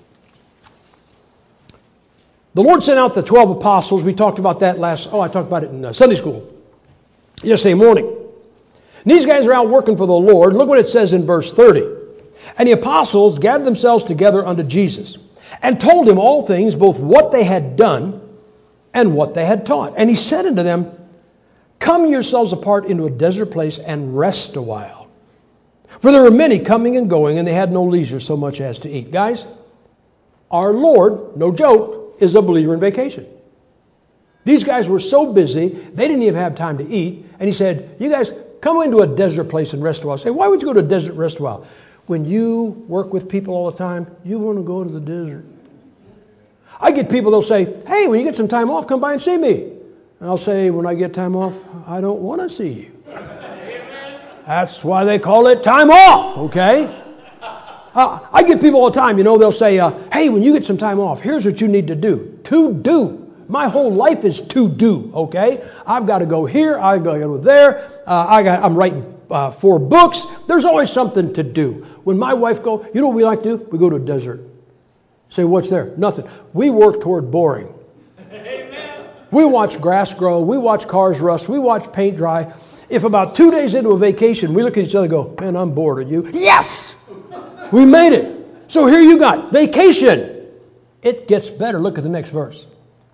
A: The Lord sent out the 12 apostles. We talked about that I talked about it in Sunday school yesterday morning. And these guys are out working for the Lord. Look what it says in verse 30. And the apostles gathered themselves together unto Jesus and told him all things, both what they had done and what they had taught. And he said unto them, come yourselves apart into a desert place and rest a while. For there were many coming and going, and they had no leisure so much as to eat. Guys, our Lord, no joke, is a believer in vacation. These guys were so busy, they didn't even have time to eat. And he said, you guys, come into a desert place and rest a while. Say, why would you go to a desert and rest a while? When you work with people all the time, you want to go to the desert. I get people, they'll say, hey, when you get some time off, come by and see me. And I'll say, when I get time off, I don't want to see you. That's why they call it time off, okay? I get people all the time, they'll say, hey, when you get some time off, here's what you need to do. To do. My whole life is to do, okay? I've got to go here, I've got to go there, I'm writing 4 books. There's always something to do. When my wife goes, you know what we like to do? We go to a desert. Say, what's there? Nothing. We work toward boring. Amen. We watch grass grow, we watch cars rust, we watch paint dry. If about 2 days into a vacation, we look at each other and go, man, I'm bored. Are you? Yes! We made it. So here you got vacation. It gets better. Look at the next verse.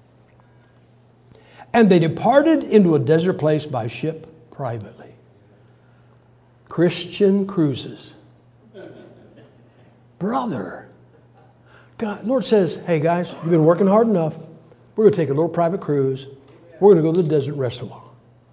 A: And they departed into a desert place by ship privately. Christian cruises. Brother. God, Lord says, hey guys, you've been working hard enough. We're going to take a little private cruise. We're going to go to the desert and rest a while.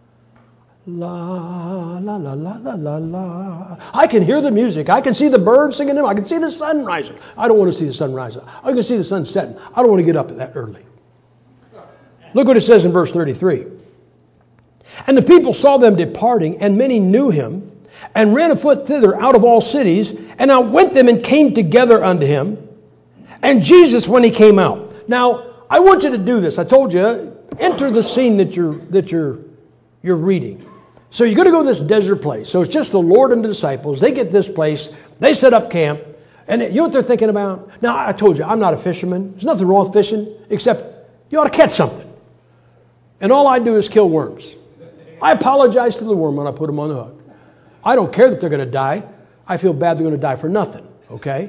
A: La, la, la, la, la, la, la. I can hear the music. I can see the birds singing them. I can see the sun rising. I don't want to see the sun rising. I can see the sun setting. I don't want to get up that early. Look what it says in verse 33. And the people saw them departing, and many knew him, and ran afoot thither out of all cities, and outwent them and came together unto him. And Jesus, when he came out. Now, I want you to do this. I told you, enter the scene that you're reading. So you're going to go to this desert place. So it's just the Lord and the disciples. They get this place. They set up camp. And you know what they're thinking about? Now, I told you, I'm not a fisherman. There's nothing wrong with fishing, except you ought to catch something. And all I do is kill worms. I apologize to the worm when I put them on the hook. I don't care that they're going to die. I feel bad they're going to die for nothing. Okay?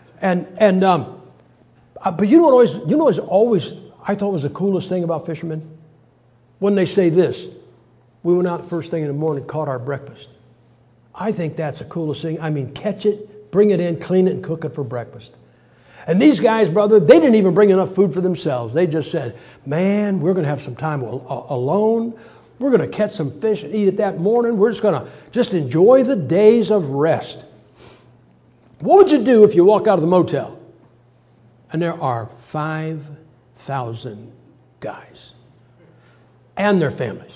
A: But you know what always I thought was the coolest thing about fishermen? When they say this, we went out first thing in the morning, caught our breakfast. I think that's the coolest thing. I mean, catch it, bring it in, clean it, and cook it for breakfast. And these guys, brother, they didn't even bring enough food for themselves. They just said, man, we're going to have some time alone. We're going to catch some fish and eat it that morning. We're just going to just enjoy the days of rest. What would you do if you walk out of the motel and there are 5,000 guys and their families?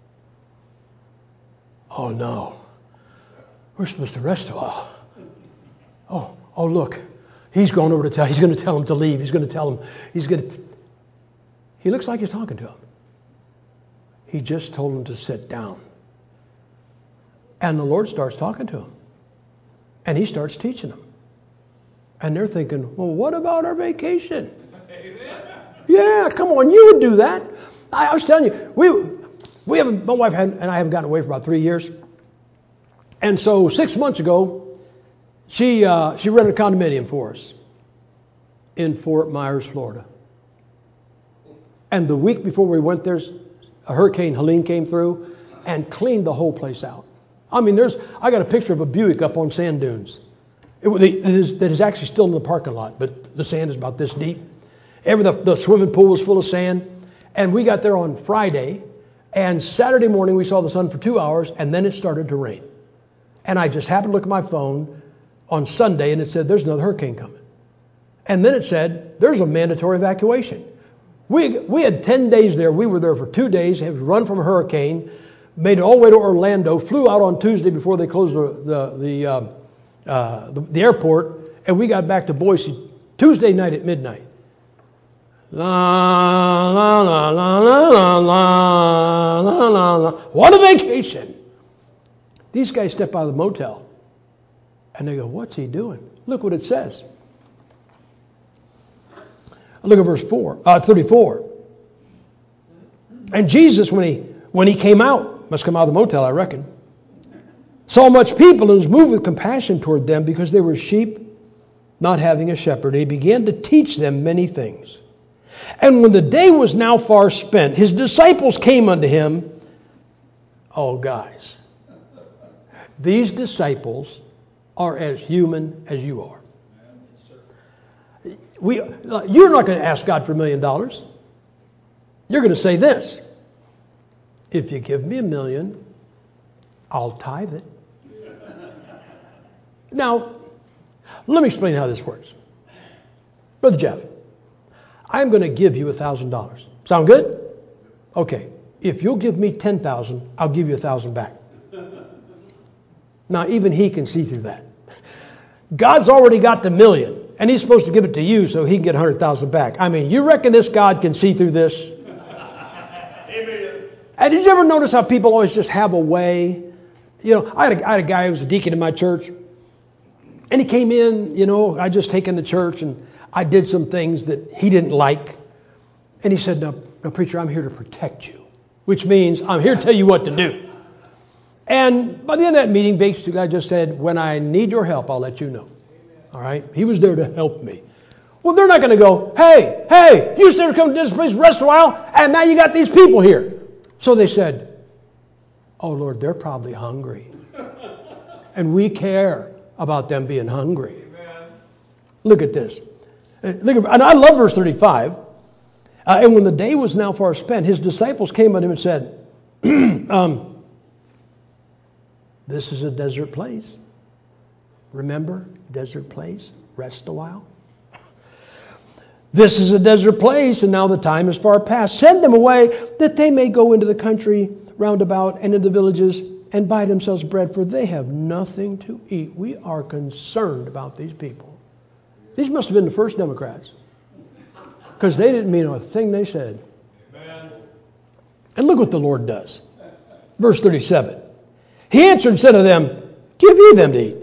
A: Oh, no. We're supposed to rest a while. Oh, look. He's going over to he's going to tell them to leave. He's going to tell them, he looks like he's talking to them. He just told them to sit down. And the Lord starts talking to them. And he starts teaching them. And they're thinking, well, what about our vacation? Yeah, come on, you would do that. I was telling you, we haven't, my wife and I haven't gotten away for about 3 years. And so 6 months ago, she rented a condominium for us in Fort Myers, Florida. And the week before we went there, a Hurricane Helene came through and cleaned the whole place out. I mean, I got a picture of a Buick up on sand dunes. That is actually still in the parking lot, but the sand is about this deep. The swimming pool was full of sand. And we got there on Friday, and Saturday morning we saw the sun for 2 hours, and then it started to rain. And I just happened to look at my phone on Sunday, and it said, there's another hurricane coming. And then it said, there's a mandatory evacuation. We had 10 days there. We were there for 2 days. It was run from a hurricane, made it all the way to Orlando, flew out on Tuesday before they closed the airport, and we got back to Boise Tuesday night at midnight. La, la, la, la, la, la, la, la, la. What a vacation. These guys step out of the motel, and they go, what's he doing? Look what it says. Look at verse 34. And Jesus, when he came out, must come out of the motel, I reckon, saw much people and was moved with compassion toward them because they were sheep not having a shepherd. And he began to teach them many things. And when the day was now far spent, his disciples came unto him. Oh, guys, these disciples are as human as you are. You're not going to ask God for $1 million. You're going to say this: if you give me $1 million, I'll tithe it. Now, let me explain how this works. Brother Jeff, I'm going to give you $1,000. Sound good? Okay. If you'll give me $10,000, I'll give you $1,000 back. Now, even he can see through that. God's already got the million, and he's supposed to give it to you so he can get 100,000 back. I mean, you reckon this God can see through this? Amen. And did you ever notice how people always just have a way? You know, I had a guy who was a deacon in my church, and he came in, you know, I just taken the church, and I did some things that he didn't like. And he said, no, preacher, I'm here to protect you, which means I'm here to tell you what to do. And by the end of that meeting, basically, I just said, when I need your help, I'll let you know. All right? He was there to help me. Well, they're not going to go, hey, you used to come to this place, rest a while, and now you got these people here. So they said, oh, Lord, they're probably hungry. And we care about them being hungry. Amen. Look at this. And I love verse 35. And when the day was now far spent, his disciples came unto him and said, this is a desert place. Remember, desert place, rest a while. This is a desert place, and now the time is far past. Send them away, that they may go into the country round about and into the villages and buy themselves bread, for they have nothing to eat. We are concerned about these people. These must have been the first Democrats, because they didn't mean a thing they said. Amen. And look what the Lord does. Verse 37. He answered and said to them, give ye them to eat.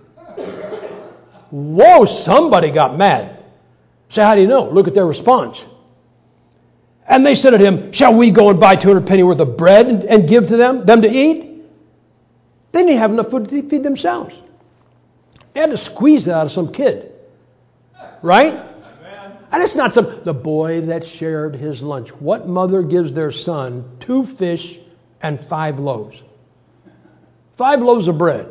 A: Whoa, somebody got mad. So how do you know? Look at their response. And they said to him, shall we go and buy 200 penny worth of bread and give to them to eat? They didn't have enough food to feed themselves. They had to squeeze that out of some kid. Right? Amen. And it's not the boy that shared his lunch. What mother gives their son 2 fish and 5 loaves? 5 loaves of bread.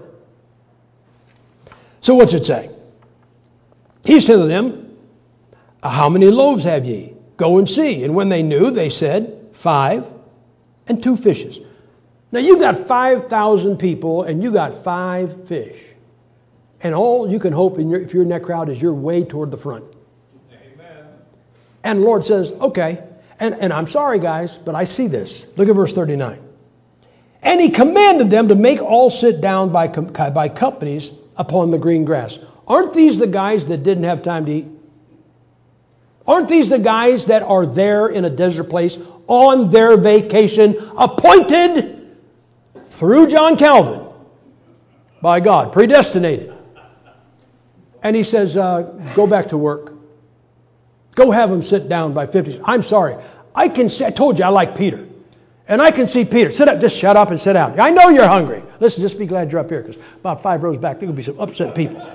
A: So what's it say? He said to them, how many loaves have ye? Go and see. And when they knew, they said, 5 and 2 fishes. Now you got 5,000 people and you got 5 fish. And all you can hope if you're in that crowd is you're way toward the front. Amen. And the Lord says, okay. And I'm sorry, guys, but I see this. Look at verse 39. And he commanded them to make all sit down by companies upon the green grass. Aren't these the guys that didn't have time to eat? Aren't these the guys that are there in a desert place on their vacation, appointed through John Calvin by God, predestinated? And he says, go back to work. Go have them sit down by 50s. I'm sorry. I told you I like Peter. And I can see Peter. Sit up, just shut up and sit down. I know you're hungry. Listen, just be glad you're up here, because about 5 rows back, there will be some upset people.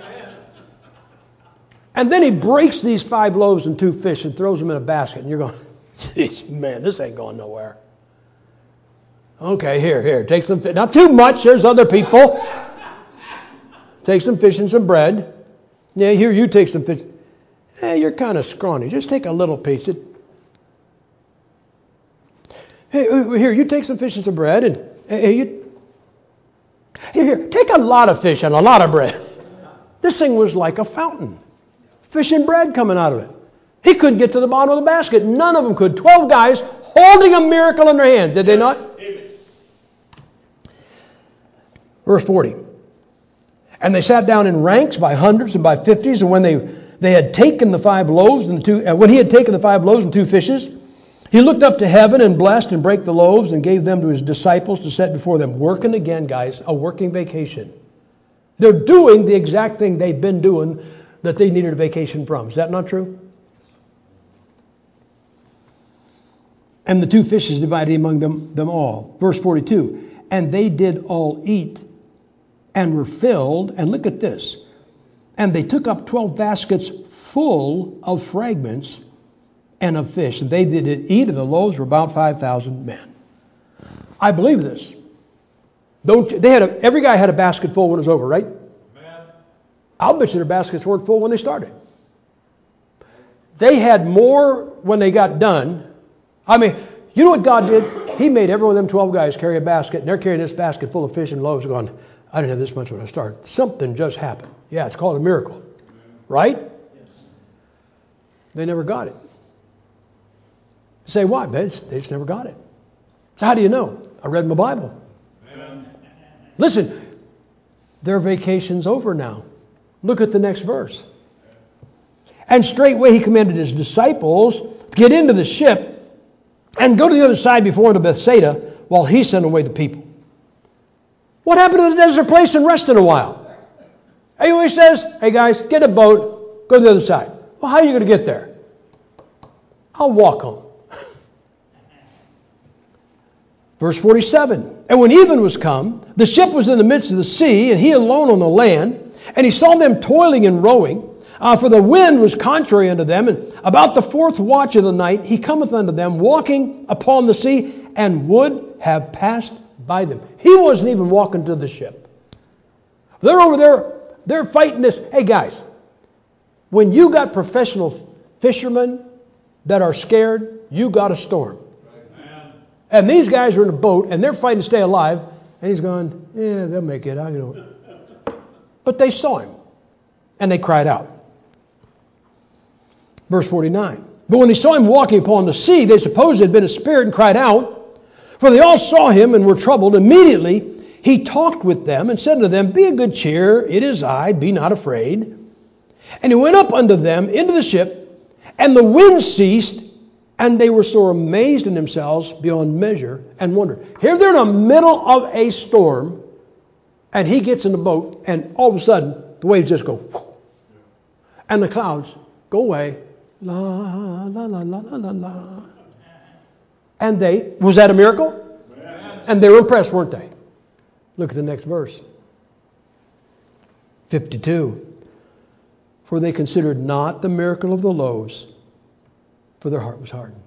A: And then he breaks these 5 loaves and 2 fish and throws them in a basket. And you're going, geez, man, this ain't going nowhere. Okay, here, take some fish. Not too much, there's other people. Take some fish and some bread. Yeah, here, you take some fish. Hey, you're kind of scrawny. Just take a little piece. Hey, here, you take some fish and some bread, and here, take a lot of fish and a lot of bread. This thing was like a fountain. Fish and bread coming out of it. He couldn't get to the bottom of the basket. None of them could. 12 guys holding a miracle in their hands. Did they not? Verse 40. And they sat down in ranks by hundreds and by 50s, and when they had taken the 5 loaves and when he had taken the 5 loaves and 2 fishes, he looked up to heaven and blessed and brake the loaves and gave them to his disciples to set before them. Working again, guys, a working vacation. They're doing the exact thing they've been doing that they needed a vacation from. Is that not true? And the 2 fishes divided among them all. Verse 42. And they did all eat and were filled. And look at this. And they took up 12 baskets full of fragments and of fish. And they did eat, and the loaves were about 5,000 men. I believe this. Every guy had a basket full when it was over, right? Amen. I'll bet you their baskets weren't full when they started. They had more when they got done. I mean, you know what God did? He made every one of them 12 guys carry a basket, and they're carrying this basket full of fish and loaves going, I didn't have this much when I started. Something just happened. Yeah, it's called a miracle. Right? Yes. They never got it. You say, why? They just never got it. So how do you know? I read my Bible. Amen. Listen, Their vacation's over now. Look at the next verse. And straightway he commanded his disciples to get into the ship and go to the other side before unto Bethsaida while he sent away the people. What happened to the desert place and rested a while? He always says, hey guys, get a boat, go to the other side. Well, how are you going to get there? I'll walk home. Verse 47, and when even was come, the ship was in the midst of the sea, and he alone on the land, and he saw them toiling and rowing, for the wind was contrary unto them, and about the fourth watch of the night he cometh unto them, walking upon the sea, and would have passed by them. He wasn't even walking to the ship. They're over there, they're fighting this. Hey guys, when you got professional fishermen that are scared, you got a storm. And these guys are in a boat, and they're fighting to stay alive. And he's going, yeah, they'll make it. I know. But they saw him, and they cried out. Verse 49. But when they saw him walking upon the sea, they supposed it had been a spirit and cried out. For they all saw him and were troubled. Immediately he talked with them and said to them, be of good cheer, it is I, be not afraid. And he went up unto them into the ship, and the wind ceased, and they were so amazed in themselves beyond measure and wondered. Here they're in the middle of a storm, and he gets in the boat, and all of a sudden, the waves just go, and the clouds go away. La, la, la, la, la, la, la. And was that a miracle? And they were impressed, weren't they? Look at the next verse. 52. For they considered not the miracle of the loaves, for their heart was hardened.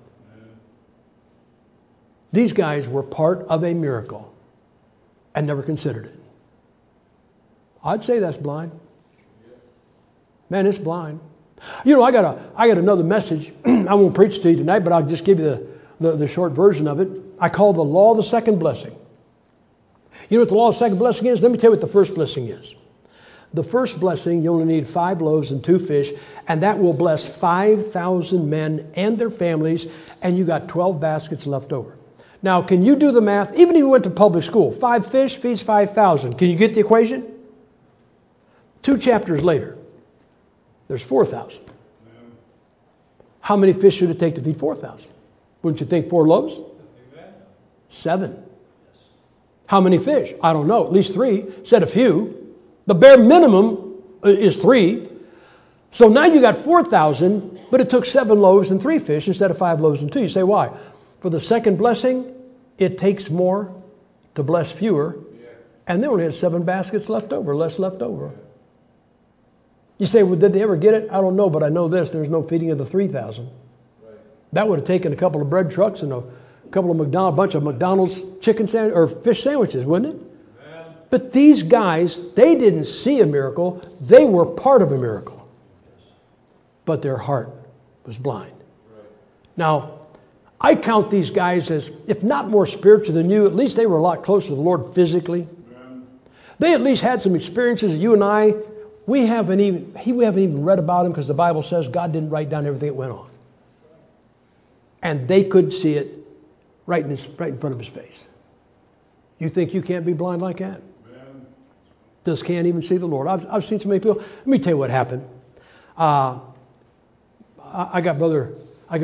A: These guys were part of a miracle and never considered it. I'd say that's blind. Man, it's blind. You know, I got another message. I won't preach to you tonight, but I'll just give you the short version of it. I call the law of the second blessing. You know what the law of the second blessing is? Let me tell you what the first blessing is. The first blessing, you only need 5 loaves and 2 fish, and that will bless 5,000 men and their families, and you got 12 baskets left over. Now, can you do the math? Even if you went to public school, 5 fish feeds 5,000. Can you get the equation? 2 chapters later, there's 4,000. How many fish should it take to feed 4,000? Wouldn't you think 4 loaves? 7. How many fish? I don't know. At least 3. Said a few. The bare minimum is 3. So now you got 4,000, but it took 7 loaves and 3 fish instead of 5 loaves and 2. You say, why? For the second blessing, it takes more to bless fewer. And they only had 7 baskets left over, less left over. You say, well, did they ever get it? I don't know, but I know this. There's no feeding of the 3,000. That would have taken a couple of bread trucks and a bunch of McDonald's chicken sandwich or fish sandwiches, wouldn't it? But these guys, they didn't see a miracle. They were part of a miracle. But their heart was blind. Now, I count these guys as, if not more spiritual than you, at least they were a lot closer to the Lord physically. They at least had some experiences that you and I, we haven't even read about them because the Bible says God didn't write down everything that went on. And they could see it right in front of his face. You think you can't be blind like that? Just can't even see the Lord. I've seen so many people. Let me tell you what happened. I got brother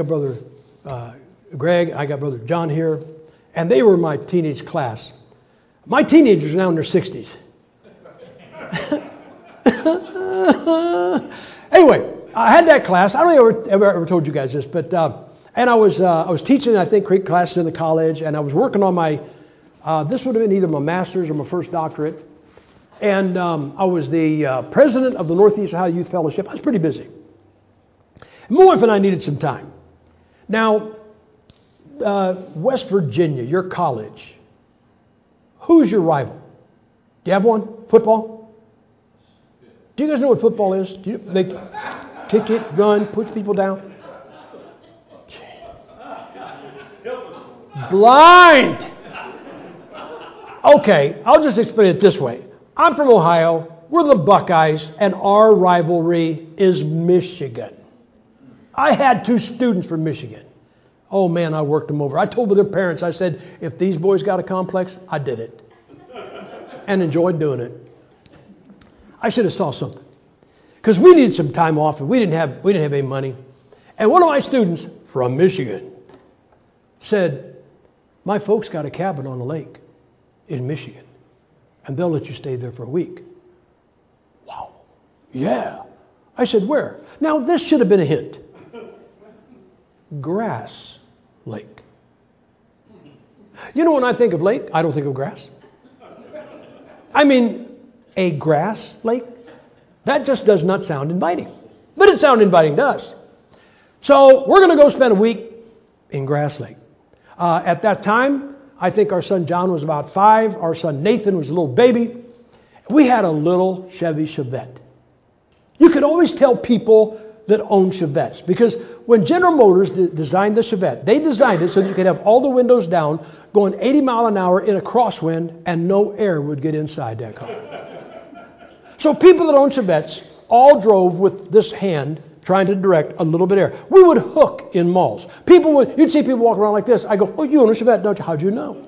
A: Greg, I got brother John here, and they were in my teenage class. My teenagers are now in their 60s. Anyway, I had that class. I don't know if I ever told you guys this, but and I was teaching, I think, Greek classes in the college, and I was working on my this would have been either my master's or my first doctorate. And I was the president of the Northeast Ohio Youth Fellowship. I was pretty busy. My wife and I needed some time. Now, West Virginia, your college, who's your rival? Do you have one? Football? Do you guys know what football is? They kick it, run, push people down? Blind! Okay, I'll just explain it this way. I'm from Ohio, we're the Buckeyes, and our rivalry is Michigan. I had 2 students from Michigan. Oh man, I worked them over. I told their parents, I said, if these boys got a complex, I did it. And enjoyed doing it. I should have saw something. Because we needed some time off and we didn't have any money. And one of my students from Michigan said, my folks got a cabin on a lake in Michigan, and they'll let you stay there for a week. Wow. Yeah. I said, where? Now, this should have been a hint. Grass Lake. You know, when I think of lake, I don't think of grass. I mean, a grass lake? That just does not sound inviting. But it sounded inviting to us. So we're going to go spend a week in Grass Lake. At that time, I think our son John was about 5. Our son Nathan was a little baby. We had a little Chevy Chevette. You could always tell people that owned Chevettes, because when General Motors designed the Chevette, they designed it so that you could have all the windows down, going 80 mile an hour in a crosswind, and no air would get inside that car. So people that owned Chevettes all drove with this hand trying to direct a little bit of air. We would hook in malls. You'd see people walking around like this. I go, oh, you own a Chevette, don't you? How'd you know?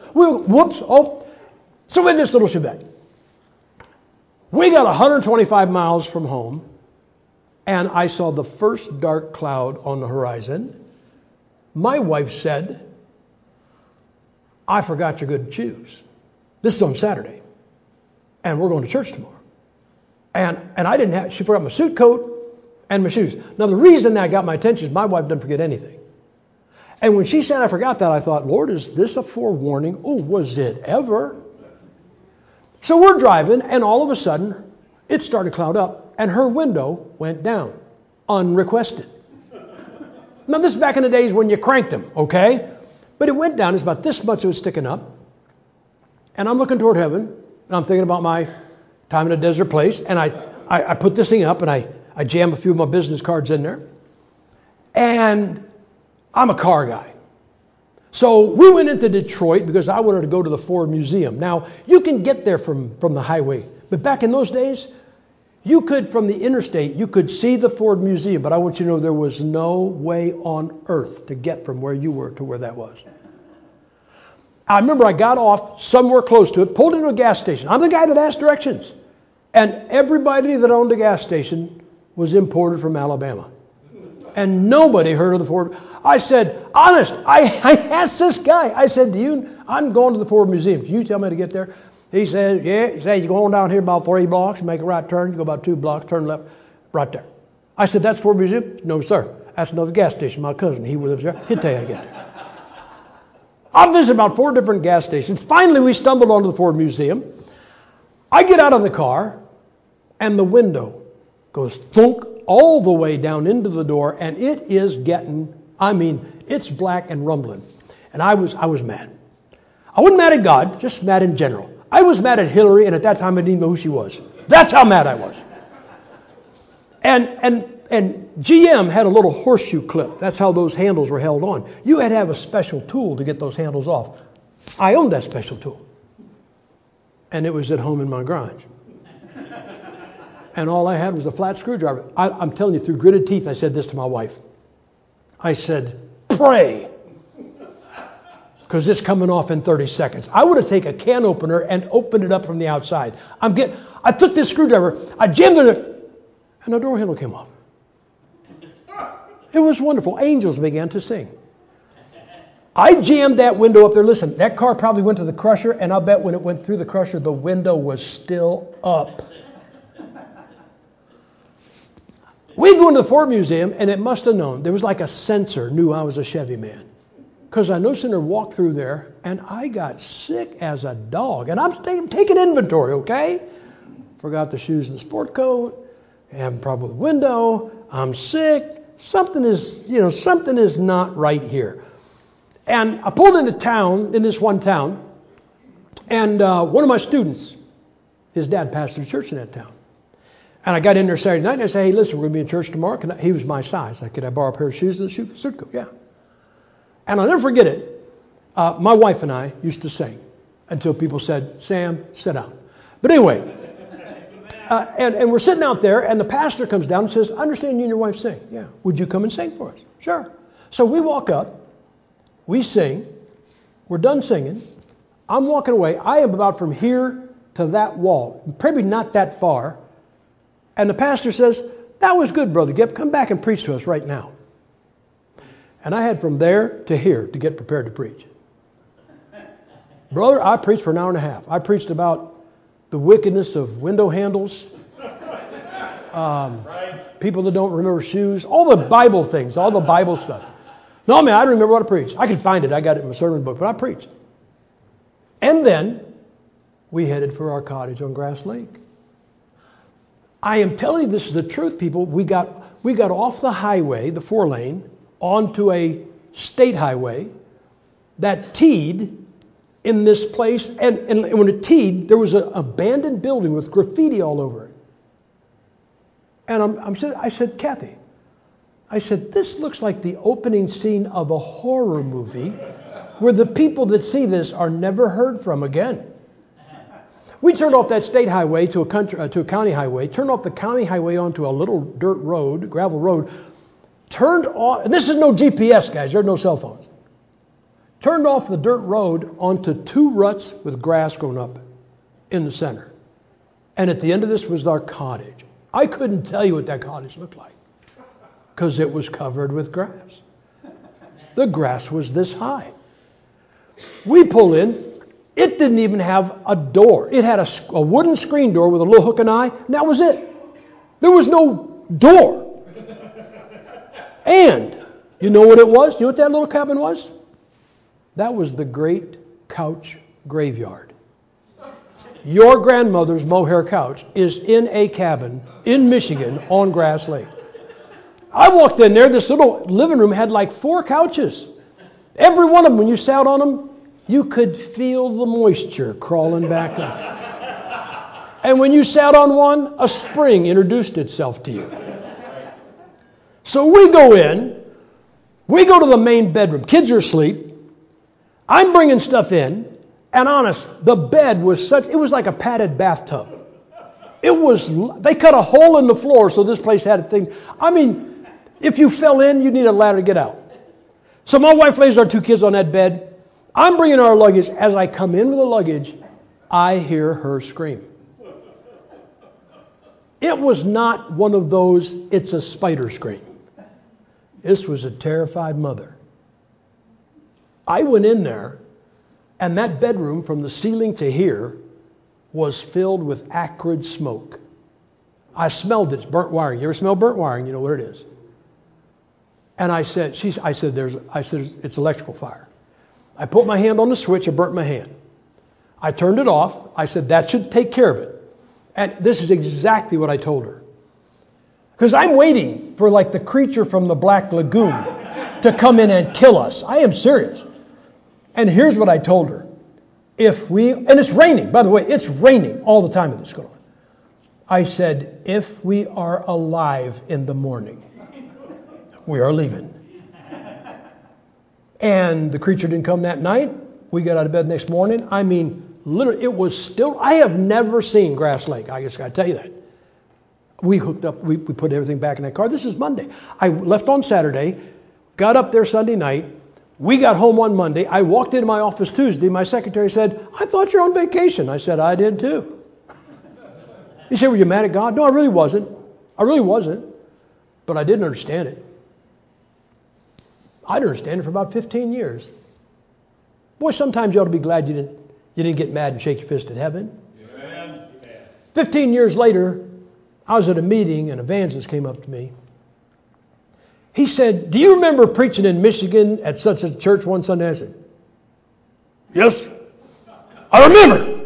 A: So in this little Chevette, we got 125 miles from home, and I saw the first dark cloud on the horizon. My wife said, I forgot your good shoes. This is on Saturday, and we're going to church tomorrow. And she forgot my suit coat and my shoes. Now, the reason that got my attention is my wife doesn't forget anything. And when she said I forgot that, I thought, Lord, is this a forewarning? Oh, was it ever? So we're driving, and all of a sudden, it started to cloud up, and her window went down, unrequested. Now, this is back in the days when you cranked them, okay? But it went down. It's about this much of it sticking up. And I'm looking toward heaven, and I'm thinking about my time in a desert place, and I put this thing up, and I jam a few of my business cards in there. And I'm a car guy. So we went into Detroit because I wanted to go to the Ford Museum. Now, you can get there from the highway. But back in those days, you could, from the interstate, you could see the Ford Museum. But I want you to know there was no way on earth to get from where you were to where that was. I remember I got off somewhere close to it, pulled into a gas station. I'm the guy that asked directions. And everybody that owned a gas station was imported from Alabama. And nobody heard of the Ford. I said, honest, I asked this guy. I said, I'm going to the Ford Museum. Can you tell me to get there? He said, yeah. He said, you go on down here about 3 blocks, make a right turn. You go about 2 blocks, turn left, right there. I said, that's Ford Museum? No, sir. That's another gas station. My cousin, he lives there. He'll tell you how to get there. I visited about 4 different gas stations. Finally, we stumbled onto the Ford Museum. I get out of the car, and the window goes thunk all the way down into the door, and it is it's black and rumbling. And I was mad. I wasn't mad at God, just mad in general. I was mad at Hillary, and at that time I didn't even know who she was. That's how mad I was. And GM had a little horseshoe clip. That's how those handles were held on. You had to have a special tool to get those handles off. I owned that special tool. And it was at home in my garage. And all I had was a flat screwdriver. I'm telling you, through gritted teeth, I said this to my wife. I said, pray. Because it's coming off in 30 seconds. I would have taken a can opener and opened it up from the outside. I took this screwdriver, I jammed it, and the door handle came off. It was wonderful. Angels began to sing. I jammed that window up there. Listen, that car probably went to the crusher, and I'll bet when it went through the crusher, the window was still up. We go into the Ford Museum, and it must have known. There was like a sensor knew I was a Chevy man. Because I no sooner walked through there, and I got sick as a dog. And I'm taking inventory, okay? Forgot the shoes and the sport coat. Having a problem with the window. I'm sick. Something is not right here. And I pulled into town, in this one town, and one of my students, his dad pastored a church in that town. And I got in there Saturday night, and I said, hey, listen, we're going to be in church tomorrow. He was my size. Could I borrow a pair of shoes and a suit coat? Yeah. And I'll never forget it. My wife and I used to sing until people said, Sam, sit down. But anyway, and we're sitting out there, and the pastor comes down and says, I understand you and your wife sing. Yeah. Would you come and sing for us? Sure. So we walk up. We sing. We're done singing. I'm walking away. I am about from here to that wall, probably not that far. And the pastor says, that was good, Brother Gipp. Come back and preach to us right now. And I had from there to here to get prepared to preach. Brother, I preached for an hour and a half. I preached about the wickedness of window handles, people that don't remember shoes, all the Bible things, all the Bible stuff. No, man, I don't remember what I preached. I can find it. I got it in my sermon book, but I preached. And then we headed for our cottage on Grass Lake. I am telling you, this is the truth, people. We got off the highway, the 4-lane, onto a state highway that teed in this place. And when it teed, there was an abandoned building with graffiti all over it. And I said, Kathy, I said, this looks like the opening scene of a horror movie where the people that see this are never heard from again. We turned off that state highway to a county highway, turned off the county highway onto a little dirt road, gravel road, turned off, and this is no GPS, guys, there are no cell phones. Turned off the dirt road onto 2 ruts with grass growing up in the center. And at the end of this was our cottage. I couldn't tell you what that cottage looked like because it was covered with grass. The grass was this high. We pull in. It didn't even have a door. It had a wooden screen door with a little hook and eye, and that was it. There was no door. And you know what it was? You know what that little cabin was? That was the Great Couch Graveyard. Your grandmother's mohair couch is in a cabin in Michigan on Grass Lake. I walked in there. This little living room had like 4 couches. Every one of them, when you sat on them, you could feel the moisture crawling back up. And when you sat on one, a spring introduced itself to you. So we go in. We go to the main bedroom. Kids are asleep. I'm bringing stuff in. And honest, the bed was it was like a padded bathtub. They cut a hole in the floor so this place had a thing. I mean, if you fell in, you'd need a ladder to get out. So my wife lays our 2 kids on that bed. I'm bringing our luggage. As I come in with the luggage, I hear her scream. It was not one of those, it's a spider scream. This was a terrified mother. I went in there, and that bedroom from the ceiling to here was filled with acrid smoke. I smelled it. It's burnt wiring. You ever smell burnt wiring? You know what it is. And I said, it's electrical fire. I put my hand on the switch. I burnt my hand. I turned it off. I said, that should take care of it. And this is exactly what I told her. Because I'm waiting for like the creature from the Black Lagoon to come in and kill us. I am serious. And here's what I told her. And it's raining. By the way, it's raining all the time that this is going on. I said, if we are alive in the morning, we are leaving. And the creature didn't come that night. We got out of bed next morning. I mean, literally, it was still, I have never seen Grass Lake. I just got to tell you that. We hooked up, we put everything back in that car. This is Monday. I left on Saturday, got up there Sunday night. We got home on Monday. I walked into my office Tuesday. My secretary said, I thought you were on vacation. I said, I did too. He said, were you mad at God? No, I really wasn't. But I didn't understand it. I didn't understand it for about 15 years. Boy, sometimes you ought to be glad you didn't get mad and shake your fist at heaven. Amen. 15 years later, I was at a meeting, and an evangelist came up to me. He said, do you remember preaching in Michigan at such a church one Sunday? I said, yes, I remember.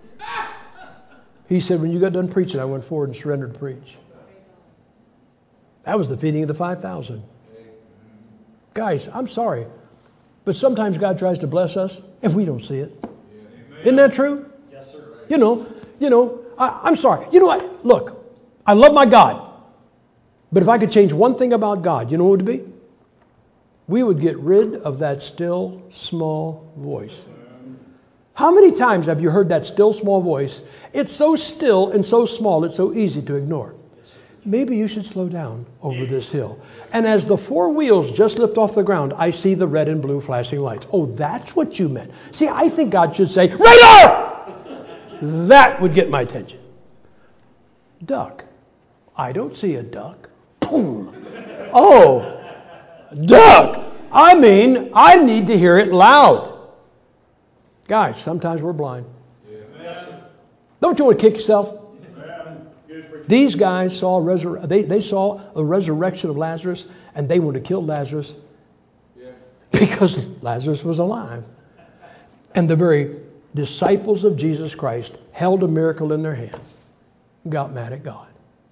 A: He said, when you got done preaching, I went forward and surrendered to preach. That was the feeding of the 5,000. Guys, I'm sorry, but sometimes God tries to bless us and we don't see it. Yeah. Isn't that true? Yes, sir. You know, I'm sorry. You know what? Look, I love my God, but if I could change one thing about God, you know what it would be? We would get rid of that still, small voice. How many times have you heard that still, small voice? It's so still and so small, it's so easy to ignore. Maybe you should slow down over this hill. And as the 4 wheels just lift off the ground, I see the red and blue flashing lights. Oh, that's what you meant. See, I think God should say, radar! That would get my attention. Duck. I don't see a duck. Boom. Oh, duck. I mean, I need to hear it loud. Guys, sometimes we're blind. Don't you want to kick yourself? These guys saw they saw a resurrection of Lazarus, and they would have killed Lazarus because Lazarus was alive. And the very disciples of Jesus Christ held a miracle in their hand and got mad at God.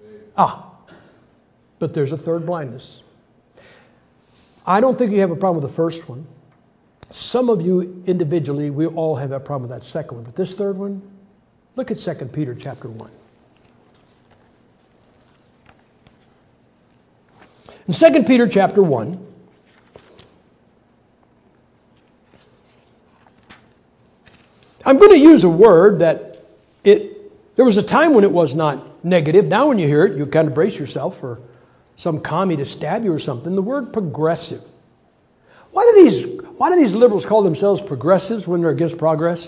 A: But there's a third blindness. I don't think you have a problem with the first one. Some of you individually, we all have that problem with that second one. But this third one, look at 2 Peter chapter 1. In 2 Peter chapter 1, I'm going to use a word that there was a time when it was not negative. Now when you hear it, you kind of brace yourself for some commie to stab you or something. The word progressive. Why do these liberals call themselves progressives when they're against progress?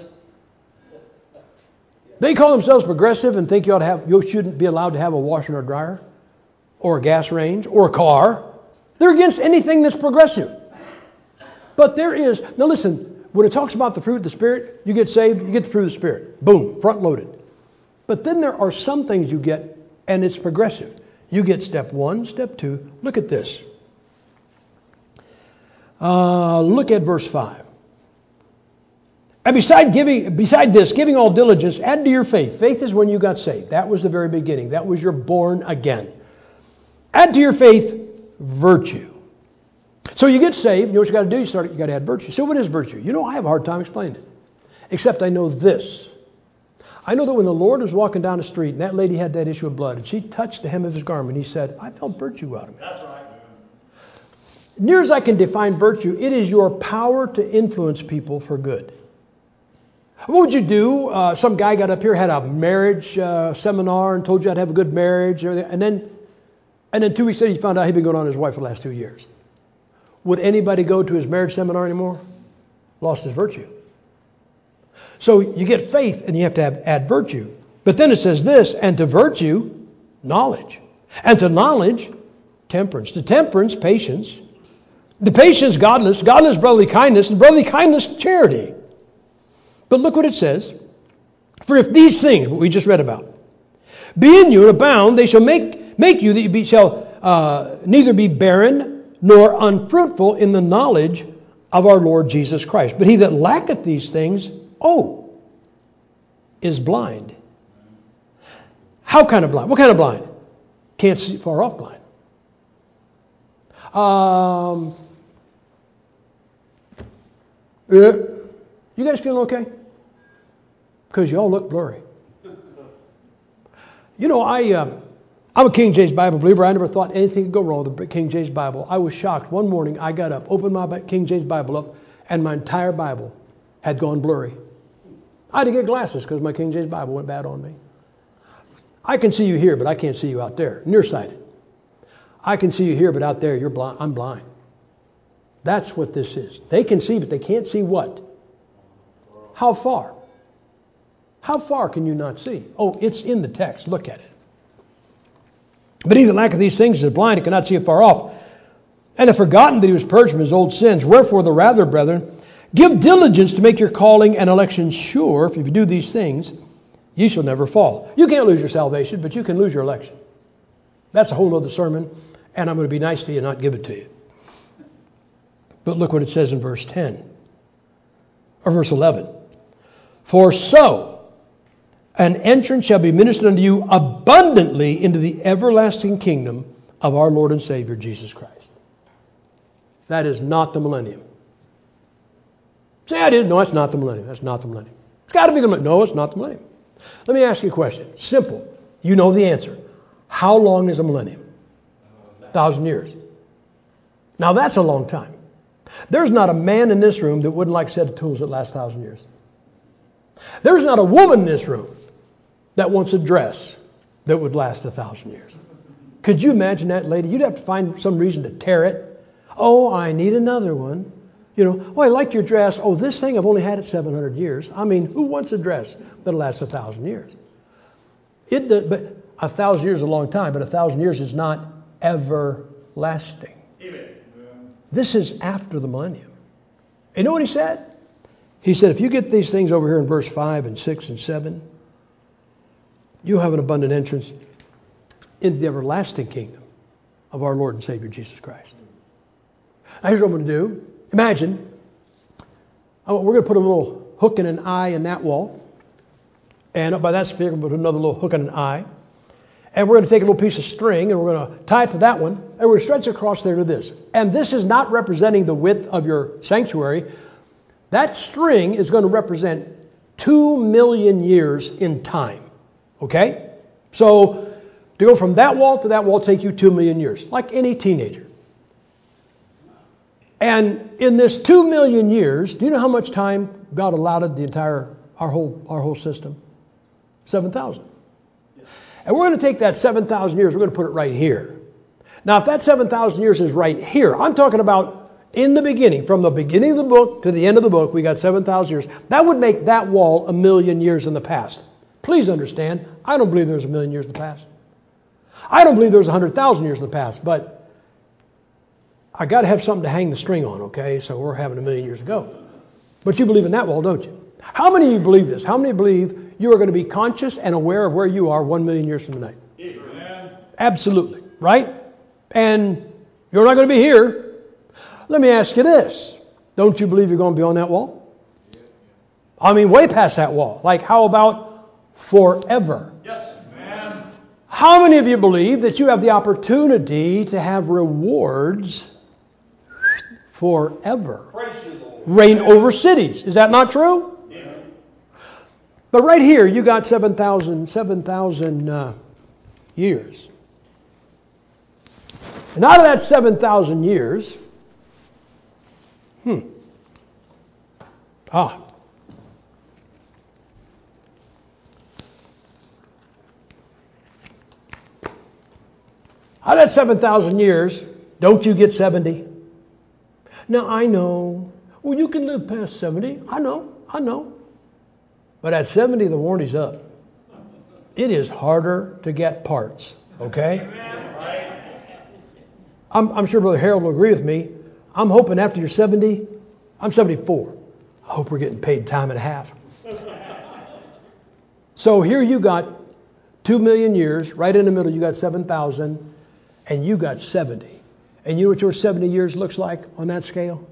A: They call themselves progressive and think you shouldn't be allowed to have a washer or dryer or a gas range or a car. They're against anything that's progressive. But there is, now listen, when it talks about the fruit of the Spirit, you get saved, you get the fruit of the Spirit. Boom, front loaded. But then there are some things you get, and it's progressive. You get step 1, step 2. Look at this. Look at verse 5. And beside this, giving all diligence, add to your faith. Faith is when you got saved. That was the very beginning. That was your born again. Add to your faith virtue. So you get saved. You know what you got to do? You got to add virtue. So what is virtue? I have a hard time explaining it. Except I know this. I know that when the Lord was walking down the street and that lady had that issue of blood and she touched the hem of his garment, he said, I felt virtue out of me. That's right. Near as I can define virtue, it is your power to influence people for good. What would you do? Some guy got up here, had a marriage seminar and told you how to have a good marriage and everything. And then 2 weeks later, you found out he'd been going on his wife for the last 2 years. Would anybody go to his marriage seminar anymore? Lost his virtue. So you get faith and you have to add virtue. But then it says this, and to virtue, knowledge. And to knowledge, temperance. To temperance, patience. The patience, godliness. Godliness, brotherly kindness. And brotherly kindness, charity. But look what it says. For if these things, what we just read about, be in you and abound, they shall make you that you shall neither be barren nor unfruitful in the knowledge of our Lord Jesus Christ. But he that lacketh these things, is blind. How kind of blind? What kind of blind? Can't see far off blind. You guys feeling okay? Because you all look blurry. I'm a King James Bible believer. I never thought anything could go wrong with the King James Bible. I was shocked. One morning I got up, opened my King James Bible up, and my entire Bible had gone blurry. I had to get glasses because my King James Bible went bad on me. I can see you here, but I can't see you out there. Nearsighted. I can see you here, but out there you're blind. I'm blind. That's what this is. They can see, but they can't see what? How far? How far can you not see? It's in the text. Look at it. But he that lacketh these things is blind and cannot see afar off, and have forgotten that he was purged from his old sins. Wherefore the rather, brethren, give diligence to make your calling and election sure. If you do these things, ye shall never fall. You can't lose your salvation, but you can lose your election. That's a whole other sermon, and I'm going to be nice to you and not give it to you. But look what it says in verse 10, or verse 11. For so an entrance shall be ministered unto you abundantly into the everlasting kingdom of our Lord and Savior, Jesus Christ. That is not the millennium. Say, I didn't. No, that's not the millennium. That's not the millennium. It's got to be the millennium. No, it's not the millennium. Let me ask you a question. Simple. You know the answer. How long is a millennium? 1,000 years. Now that's a long time. There's not a man in this room that wouldn't like a set of tools that last 1,000 years. There's not a woman in this room that wants a dress that would last 1,000 years. Could you imagine that lady? You'd have to find some reason to tear it. I need another one. Oh, I like your dress. Oh, this thing, I've only had it 700 years. I mean, who wants a dress that'll last 1,000 years? But 1,000 years is a long time, but 1,000 years is not everlasting. Amen. This is after the millennium. You know what he said? He said, if you get these things over here in verse 5 and 6 and 7, you have an abundant entrance into the everlasting kingdom of our Lord and Savior Jesus Christ. Now here's what I'm going to do. Imagine, we're going to put a little hook and an eye in that wall. And by that speaker, we're going to put another little hook and an eye. And we're going to take a little piece of string and we're going to tie it to that one. And we're going to stretch it across there to this. And this is not representing the width of your sanctuary. That string is going to represent 2 million years in time. Okay? So to go from that wall to that wall take you 2 million years, like any teenager. And in this 2 million years, do you know how much time God allotted our whole system? 7,000. And we're going to take that 7,000 years, we're going to put it right here. Now, if that 7,000 years is right here, I'm talking about in the beginning, from the beginning of the book to the end of the book, we got 7,000 years. That would make that wall 1 million years in the past. Please understand, I don't believe there's 1 million years in the past. I don't believe there's 100,000 years in the past, but I got to have something to hang the string on, okay? So we're having 1 million years ago. But you believe in that wall, don't you? How many of you believe this? How many believe you are going to be conscious and aware of where you are 1 million years from tonight? Amen. Absolutely, right? And you're not going to be here. Let me ask you this. Don't you believe you're going to be on that wall? I mean, way past that wall. Like, how about forever? Yes, ma'am. How many of you believe that you have the opportunity to have rewards forever? Praise you, Lord. Reign over cities. Is that not true? Yeah. But right here, you got 7,000 years. And out of that 7,000 years, out of that 7,000 years, don't you get 70? Now, I know. Well, you can live past 70. I know. But at 70, the warranty's up. It is harder to get parts, okay? I'm sure Brother Harold will agree with me. I'm hoping after you're 70, I'm 74. I hope we're getting paid time and a half. So here you got 2 million years. Right in the middle, you got 7,000. And you got 70. And you know what your 70 years looks like on that scale?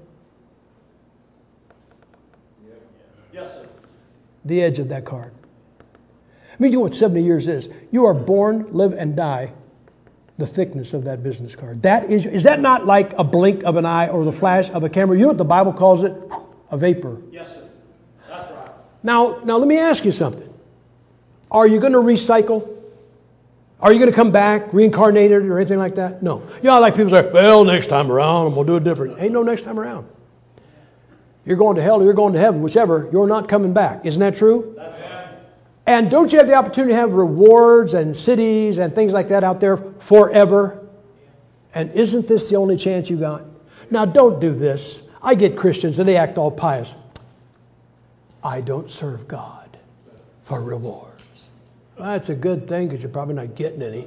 A: Yes, sir. The edge of that card. I mean, you know what 70 years is? You are born, live, and die. The thickness of that business card. Is that not like a blink of an eye or the flash of a camera? You know what the Bible calls it? A vapor. Yes, sir. That's right. Now let me ask you something. Are you going to recycle? Are you going to come back, reincarnated or anything like that? No. You know, like people say, well, next time around, we'll do it different. Ain't no next time around. You're going to hell or you're going to heaven, whichever. You're not coming back. Isn't that true? That's right. And don't you have the opportunity to have rewards and cities and things like that out there forever? And isn't this the only chance you got? Now, don't do this. I get Christians and they act all pious. I don't serve God for rewards. Well, that's a good thing because you're probably not getting any.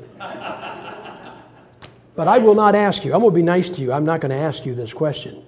A: But I will not ask you. I'm going to be nice to you. I'm not going to ask you this question.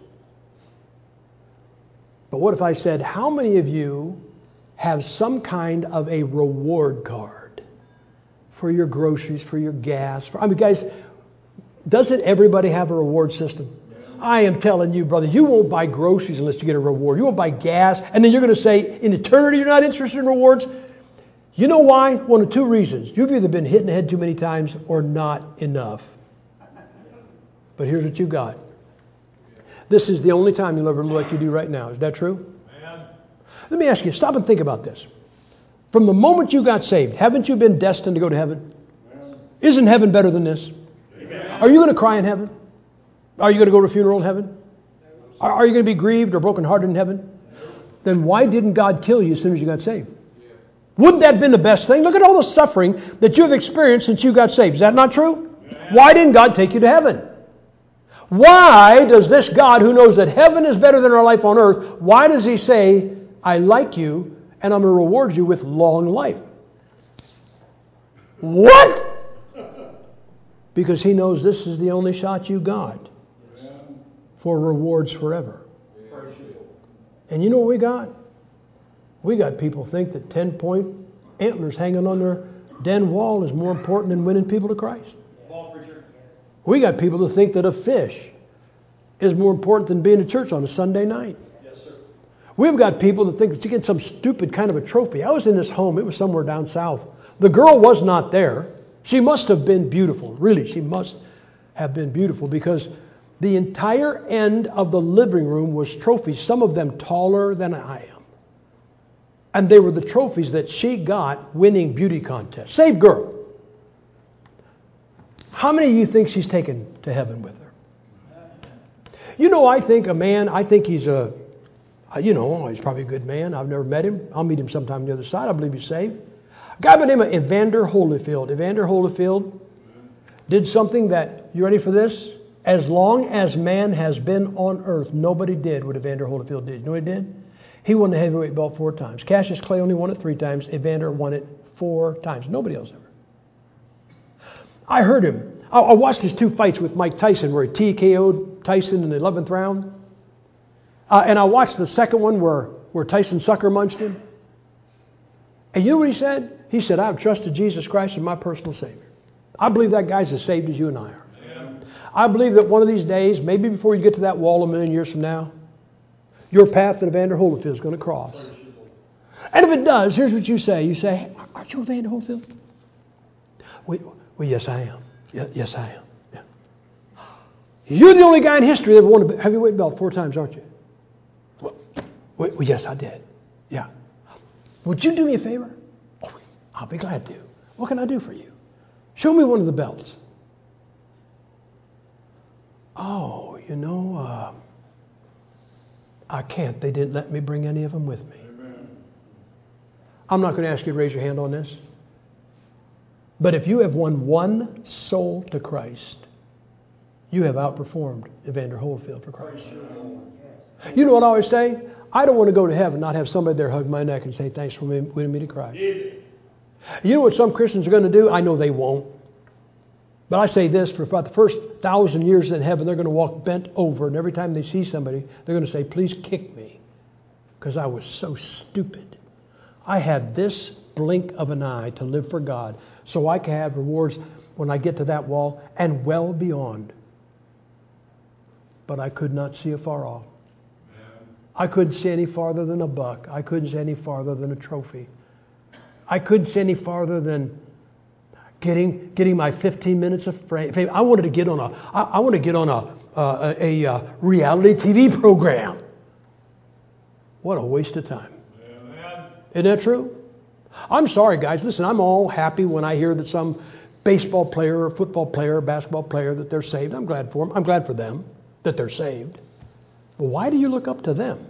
A: But what if I said, how many of you have some kind of a reward card for your groceries, for your gas? Guys, doesn't everybody have a reward system? I am telling you, brother, you won't buy groceries unless you get a reward. You won't buy gas. And then you're going to say, in eternity, you're not interested in rewards. You know why? One of two reasons. You've either been hit in the head too many times or not enough. But here's what you got. This is the only time you'll ever look like you do right now. Is that true? Amen. Let me ask you, stop and think about this. From the moment you got saved, haven't you been destined to go to heaven? Amen. Isn't heaven better than this? Amen. Are you going to cry in heaven? Are you going to go to a funeral in heaven? Are you going to be grieved or brokenhearted in heaven? Then why didn't God kill you as soon as you got saved? Wouldn't that have been the best thing? Look at all the suffering that you have experienced since you got saved. Is that not true? Why didn't God take you to heaven? Why does this God, who knows that heaven is better than our life on earth, why does He say, I like you and I'm going to reward you with long life? What? Because He knows this is the only shot you got for rewards forever. And you know what we got? We got people think that 10-point antlers hanging on their den wall is more important than winning people to Christ. We got people that think that a fish is more important than being at church on a Sunday night.
B: Yes, sir.
A: We've got people that think that you get some stupid kind of a trophy. I was in this home. It was somewhere down south. The girl was not there. She must have been beautiful. Really, she must have been beautiful because the entire end of the living room was trophies, some of them taller than I am. And they were the trophies that she got winning beauty contests. Saved girl. How many of you think she's taken to heaven with her? You know, I think he's he's probably a good man. I've never met him. I'll meet him sometime on the other side. I believe he's saved. A guy by the name of Evander Holyfield. Evander Holyfield did something that, you ready for this? As long as man has been on earth, nobody did what Evander Holyfield did. You know what he did? He won the heavyweight belt 4 times. Cassius Clay only won it 3 times. Evander won it 4 times. Nobody else ever. I heard him. I watched his 2 fights with Mike Tyson where he TKO'd Tyson in the 11th round. And I watched the second one where Tyson sucker munched him. And you know what he said? He said, I've trusted Jesus Christ as my personal Savior. I believe that guy's as saved as you and I are. Amen. I believe that one of these days, maybe before you get to that wall a million years from now, your path that Evander Holyfield is going to cross. And if it does, here's what you say. You say, aren't you Evander Holyfield? Well, yes, I am. Yes, I am. Yeah. You're the only guy in history that ever won a heavyweight belt 4 times, aren't you? Well, yes, I did. Yeah. Would you do me a favor? Oh, I'll be glad to. What can I do for you? Show me one of the belts. Oh, I can't. They didn't let me bring any of them with me. Amen. I'm not going to ask you to raise your hand on this. But if you have won 1 soul to Christ, you have outperformed Evander Holyfield for Christ. You know what I always say? I don't want to go to heaven and not have somebody there hug my neck and say, thanks for winning me to Christ. You know what some Christians are going to do? I know they won't. But I say this, for about the first 1,000 years in heaven, they're going to walk bent over, and every time they see somebody, they're going to say, please kick me, because I was so stupid. I had this blink of an eye to live for God, so I can have rewards when I get to that wall and well beyond. But I could not see afar off. I couldn't see any farther than a buck. I couldn't see any farther than a trophy. I couldn't see any farther than getting my 15 minutes of fame. I wanted to get on a reality TV program. What a waste of time. Amen. Isn't that true? I'm sorry, guys. Listen, I'm all happy when I hear that some baseball player or football player or basketball player that they're saved. I'm glad for them. I'm glad for them that they're saved. But why do you look up to them?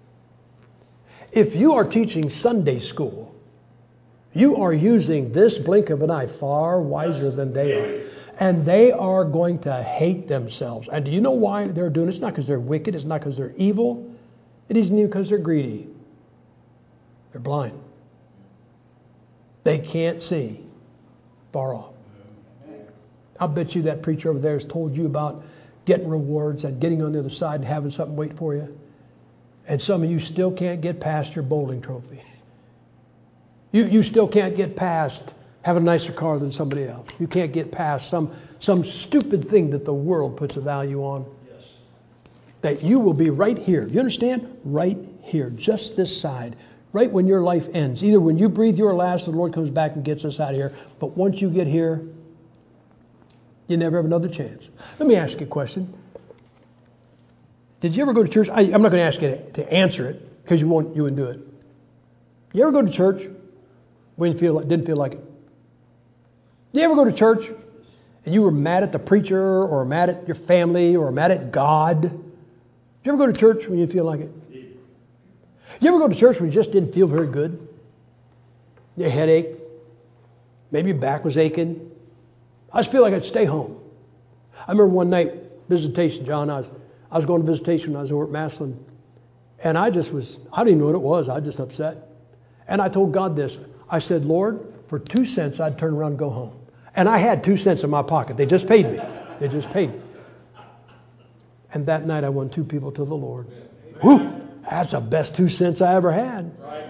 A: If you are teaching Sunday school, you are using this blink of an eye far wiser than they are. And they are going to hate themselves. And do you know why they're doing it? It's not because they're wicked. It's not because they're evil. It isn't even because they're greedy. They're blind. They can't see far off. I'll bet you that preacher over there has told you about getting rewards and getting on the other side and having something wait for you. And some of you still can't get past your bowling trophy. You still can't get past having a nicer car than somebody else. You can't get past some stupid thing that the world puts a value on. Yes. That you will be right here. You understand? Right here. Just this side. Right when your life ends. Either when you breathe your last or the Lord comes back and gets us out of here. But once you get here, you never have another chance. Let me ask you a question. Did you ever go to church? I'm not going to ask you to answer it because you wouldn't do it. You ever go to church when you didn't feel like it? Did you ever go to church and you were mad at the preacher or mad at your family or mad at God? Did you ever go to church when you didn't feel like it? Did you ever go to church when you just didn't feel very good? Your headache, maybe your back was aching. I just feel like I'd stay home. I remember one night visitation, John. I was going to visitation when I was over at Massillon. And I didn't even know what it was. I was just upset. And I told God this. I said, Lord, for 2 cents, I'd turn around and go home. And I had 2 cents in my pocket. They just paid me. They just paid me. And that night I won 2 people to the Lord. Whew, that's the best 2 cents I ever had.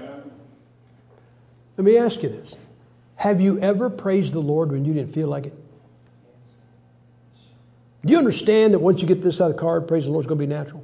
A: Let me ask you this. Have you ever praised the Lord when you didn't feel like it? Do you understand that once you get this out of the card, praise the Lord is going to be natural?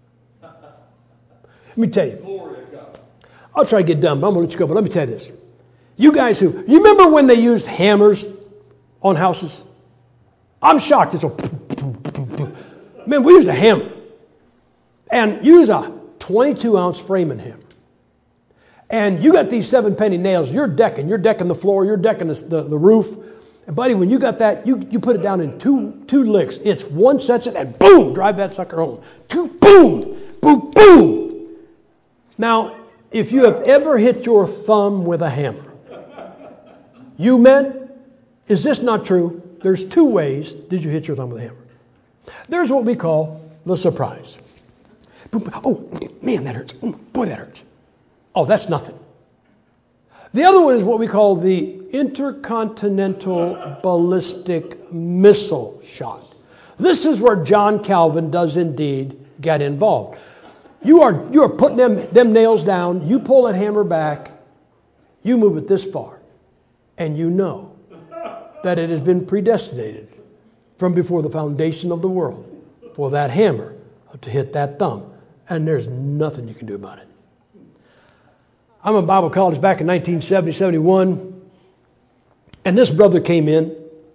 A: Let me tell you. I'll try to get done, but I'm going to let you go. But let me tell you this. You guys you remember when they used hammers on houses? I'm shocked. It's a man, we used a hammer. And use a 22-ounce framing hammer. And you got these 7-penny nails. You're decking the floor. You're decking the roof. And buddy, when you got that, you put it down in two licks. It's one sets it and boom, drive that sucker home. Two, boom, boom, boom. Now, if you have ever hit your thumb with a hammer, you men, is this not true? There's 2 ways did you hit your thumb with a hammer. There's what we call the surprise. Oh, man, that hurts. Oh, boy, that hurts. Oh, that's nothing. The other one is what we call the intercontinental ballistic missile shot. This is where John Calvin does indeed get involved. You are putting them nails down. You pull that hammer back. You move it this far. And you know that it has been predestinated from before the foundation of the world for that hammer to hit that thumb. And there's nothing you can do about it. I'm in Bible college back in 1970, 71. And this brother came in.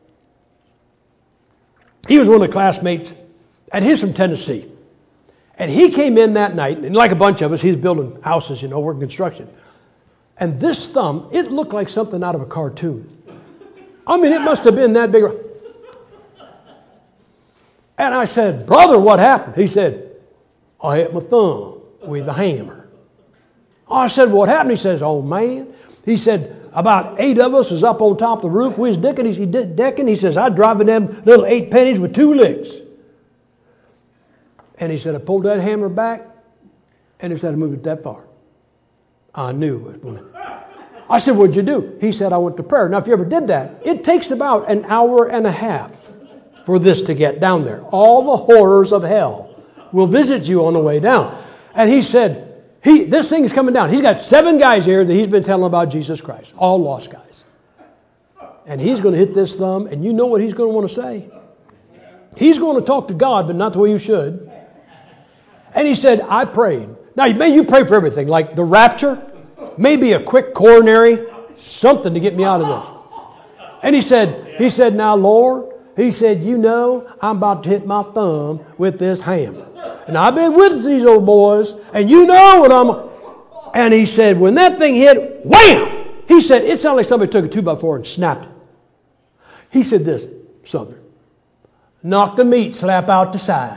A: He was one of the classmates. And he's from Tennessee. And he came in that night, and like a bunch of us, he's building houses, working construction. And this thumb, it looked like something out of a cartoon. I mean, it must have been that big. And I said, brother, what happened? He said, I hit my thumb with a hammer. I said, what happened? He says, oh, man. He said, about 8 of us was up on top of the roof. We was decking. He says, I driving them little 8 pennies with 2 licks. And he said, I pulled that hammer back, and he said, I moved it that far. I knew it was. I said, what'd you do? He said, I went to prayer. Now, if you ever did that, it takes about an hour and a half for this to get down there. All the horrors of hell will visit you on the way down. And he said, this thing is coming down. He's got 7 guys here that he's been telling about Jesus Christ. All lost guys. And he's going to hit this thumb, and you know what he's going to want to say. He's going to talk to God, but not the way you should. And he said, I prayed. Now, you pray for everything, like the rapture, maybe a quick coronary, something to get me out of this. And he said, now, Lord, he said, I'm about to hit my thumb with this hammer. And I've been with these old boys, and you know what I'm... And he said, when that thing hit, wham! He said, it sounded like somebody took a 2x4 and snapped it. He said this, Southern, knock the meat slap out the side.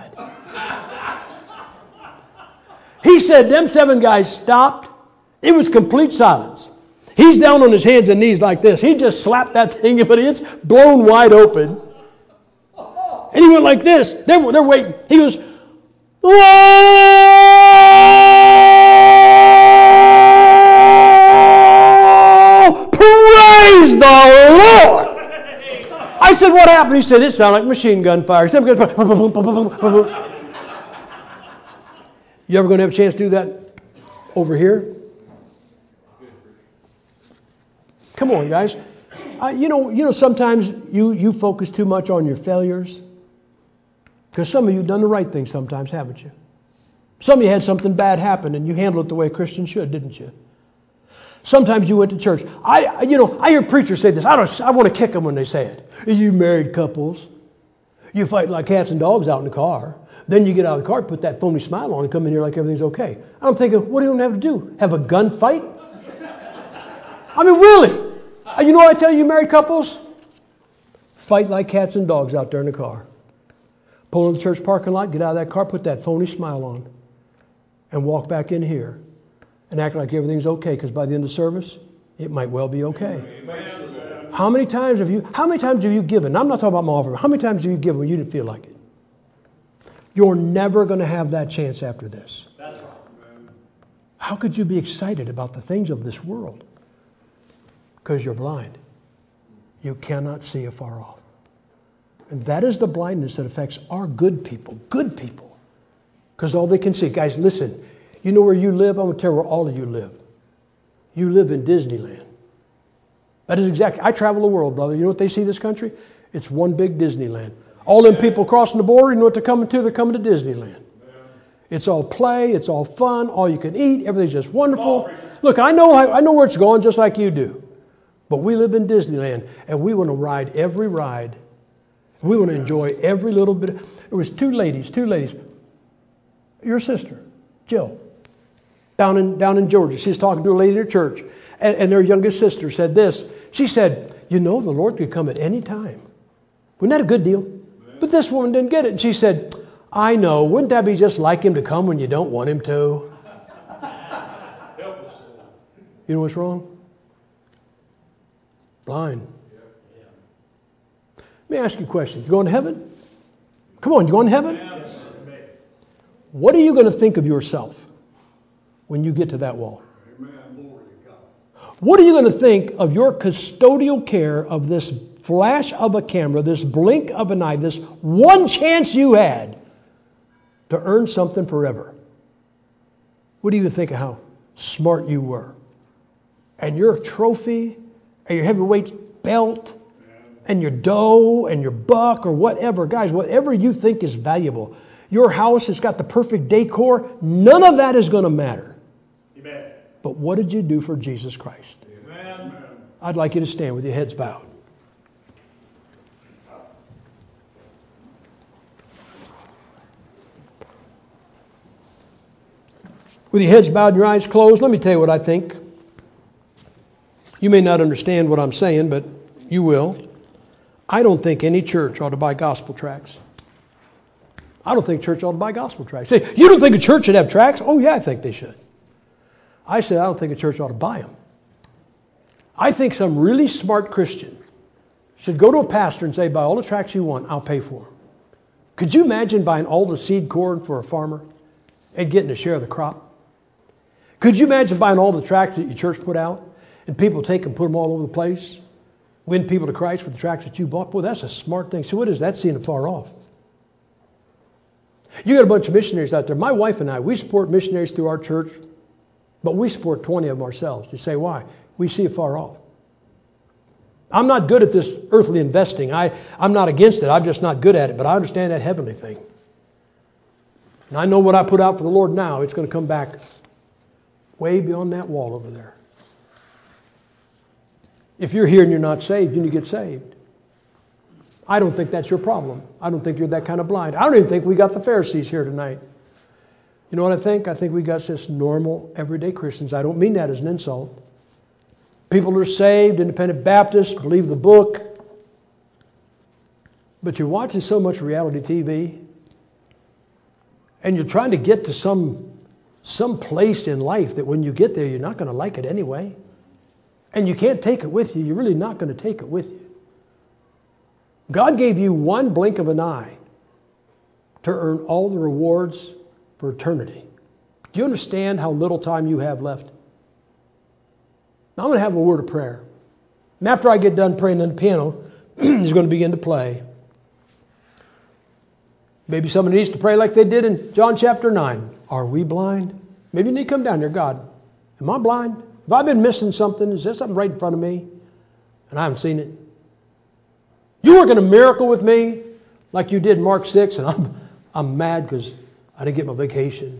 A: He said, them 7 guys stopped. It was complete silence. He's down on his hands and knees like this. He just slapped that thing, but it's blown wide open. And he went like this. They're waiting. He goes, whoa! Praise the Lord! I said, what happened? He said, it sounded like machine gun fire. You ever going to have a chance to do that over here? Come on, guys. Sometimes you focus too much on your failures. Because some of you have done the right thing sometimes, haven't you? Some of you had something bad happen and you handled it the way a Christian should, didn't you? Sometimes you went to church. I hear preachers say this. I want to kick them when they say it. You married couples, you fight like cats and dogs out in the car. Then you get out of the car, put that phony smile on, and come in here like everything's okay. I'm thinking, what do you have to do? Have a gunfight? I mean, really? You know what I tell you married couples? Fight like cats and dogs out there in the car. Pull in the church parking lot, get out of that car, put that phony smile on, and walk back in here and act like everything's okay, because by the end of service, it might well be okay. Amen. How many times have you given? I'm not talking about my offering. How many times have you given when you didn't feel like it? You're never going to have that chance after this.
B: That's right.
A: How could you be excited about the things of this world? Because you're blind. You cannot see afar off. And that is the blindness that affects our good people. Good people. Because all they can see. Guys, listen. You know where you live? I'm going to tell you where all of you live. You live in Disneyland. That is exactly. I travel the world, brother. You know what they see this country? It's one big Disneyland. All them people crossing the border, you know what they're coming to? They're coming to Disneyland. It's all play. It's all fun. All you can eat. Everything's just wonderful. Look, I know where it's going just like you do. But we live in Disneyland, and we want to ride every ride. We want to enjoy every little bit. There was two ladies. Your sister, Jill, down in Georgia. She was talking to a lady in her church, and their youngest sister said this. She said, "You know, the Lord could come at any time. Wasn't that a good deal?" But this woman didn't get it, and she said, "I know. Wouldn't that be just like Him to come when you don't want Him to?" You know what's wrong? Blind. Let me ask you a question. You going to heaven? Come on, you going to heaven? What are you going to think of yourself when you get to that wall? What are you going to think of your custodial care of this flash of a camera, this blink of an eye, this one chance you had to earn something forever? What do you think of how smart you were? And your trophy, and your heavyweight belt, and your dough, and your buck, or whatever. Guys, whatever you think is valuable. Your house has got the perfect decor. None of that is going to matter.
B: Amen.
A: But what did you do for Jesus Christ?
B: Amen.
A: I'd like you to stand with your heads bowed. With your heads bowed and your eyes closed, let me tell you what I think. You may not understand what I'm saying, but you will. I don't think any church ought to buy gospel tracts. I don't think church ought to buy gospel tracts. Say, you don't think a church should have tracts? Oh, yeah, I think they should. I said, I don't think a church ought to buy them. I think some really smart Christian should go to a pastor and say, buy all the tracts you want, I'll pay for them. Could you imagine buying all the seed corn for a farmer and getting a share of the crop? Could you imagine buying all the tracts that your church put out and people take and put them all over the place? Win people to Christ with the tracts that you bought? Boy, that's a smart thing. So what is that seeing afar off? You got a bunch of missionaries out there. My wife and I, we support missionaries through our church, but we support 20 of them ourselves. You say, why? We see afar off. I'm not good at this earthly investing. I'm not against it. I'm just not good at it. But I understand that heavenly thing. And I know what I put out for the Lord now, it's going to come back way beyond that wall over there. If you're here and you're not saved, you need to get saved. I don't think that's your problem. I don't think you're that kind of blind. I don't even think we got the Pharisees here tonight. You know what I think? I think we got just normal, everyday Christians. I don't mean that as an insult. People who are saved, independent Baptists, believe the book. But you're watching so much reality TV, and you're trying to get to some place in life that when you get there, you're not going to like it anyway. And you can't take it with you. You're really not going to take it with you. God gave you one blink of an eye to earn all the rewards for eternity. Do you understand how little time you have left? Now I'm going to have a word of prayer. And after I get done praying on the piano, he's going to begin to play. Maybe somebody needs to pray like they did in John chapter 9. Are we blind? Maybe you need to come down here. God, am I blind? Have I been missing something? Is there something right in front of me and I haven't seen it? You working a miracle with me like you did in Mark 6, and I'm mad because I didn't get my vacation.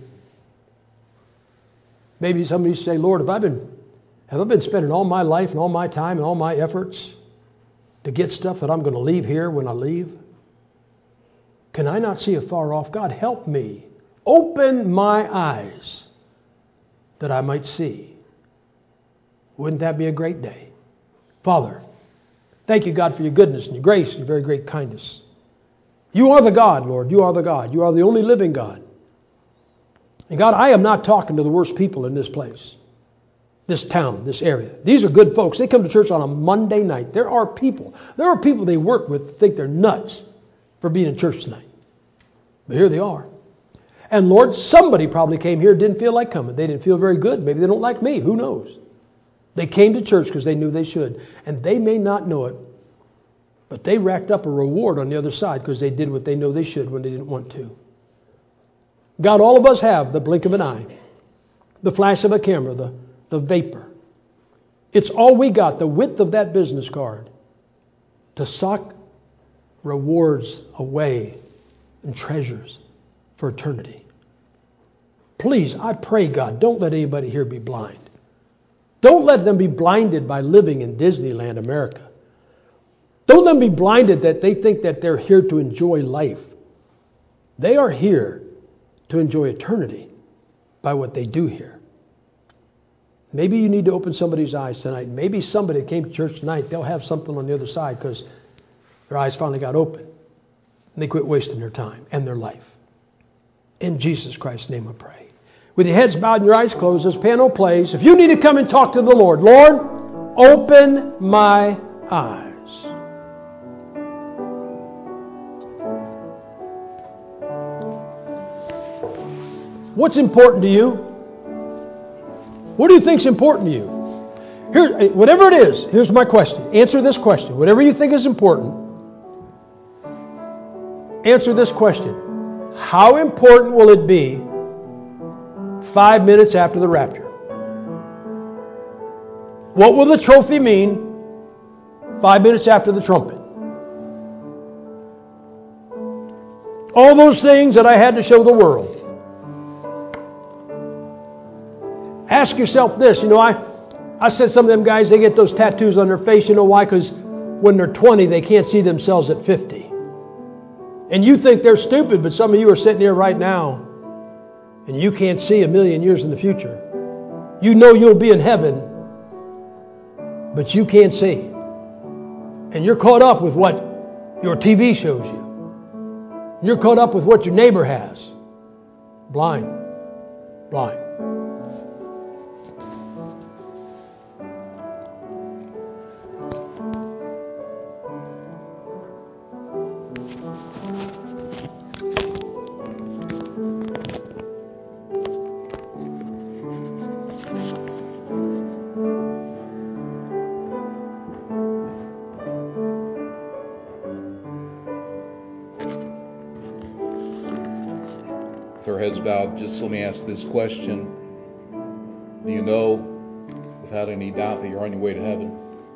A: Maybe somebody say, Lord, have I been spending all my life and all my time and all my efforts to get stuff that I'm going to leave here when I leave? Can I not see afar off? God, help me. Open my eyes that I might see. Wouldn't that be a great day? Father, thank you, God, for your goodness and your grace and your very great kindness. You are the God, Lord. You are the God. You are the only living God. And God, I am not talking to the worst people in this place, this town, this area. These are good folks. They come to church on a Monday night. There are people they work with that think they're nuts for being in church tonight. But here they are. And Lord, somebody probably came here, didn't feel like coming. They didn't feel very good. Maybe they don't like me. Who knows? They came to church because they knew they should. And they may not know it, but they racked up a reward on the other side because they did what they know they should when they didn't want to. God, all of us have the blink of an eye, the flash of a camera, the vapor. It's all we got, the width of that business card, to sock rewards away and treasures for eternity. Please, I pray, God, don't let anybody here be blind. Don't let them be blinded by living in Disneyland, America. Don't let them be blinded that they think that they're here to enjoy life. They are here to enjoy eternity by what they do here. Maybe you need to open somebody's eyes tonight. Maybe somebody that came to church tonight, they'll have something on the other side because their eyes finally got open. And they quit wasting their time and their life. In Jesus Christ's name I pray. With your heads bowed and your eyes closed, as piano plays, if you need to come and talk to the Lord, Lord, open my eyes. What's important to you? What do you think is important to you? Here, whatever it is, here's my question. Answer this question. Whatever you think is important, answer this question. How important will it be 5 minutes after the rapture? What will the trophy mean 5 minutes after the trumpet? All those things that I had to show the world. Ask yourself this. You know, I said some of them guys, they get those tattoos on their face. You know why? Because when they're 20, they can't see themselves at 50. And you think they're stupid, but some of you are sitting here right now and you can't see a million years in the future. You know you'll be in heaven, but you can't see. And you're caught up with what your TV shows you. You're caught up with what your neighbor has. Blind. Blind.
B: With our heads bowed, just let me ask this question. Do you know, without any doubt, that you're on your way to heaven?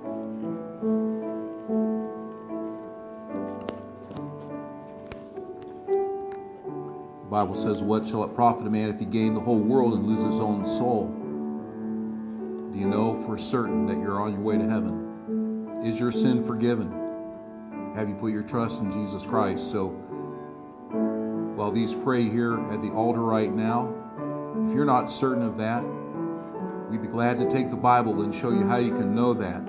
B: The Bible says, what shall it profit a man if he gain the whole world and lose his own soul? Do you know for certain that you're on your way to heaven? Is your sin forgiven? Have you put your trust in Jesus Christ? So, while these pray here at the altar right now, if you're not certain of that, we'd be glad to take the Bible and show you how you can know that.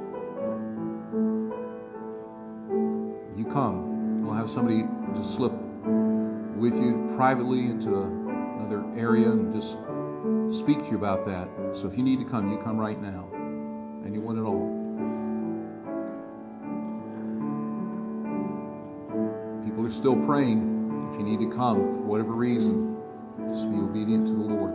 B: You come. We'll have somebody to slip with you privately into another area and just speak to you about that. So if you need to come, you come right now. Anyone at all. People are still praying. If you need to come for whatever reason, just be obedient to the Lord.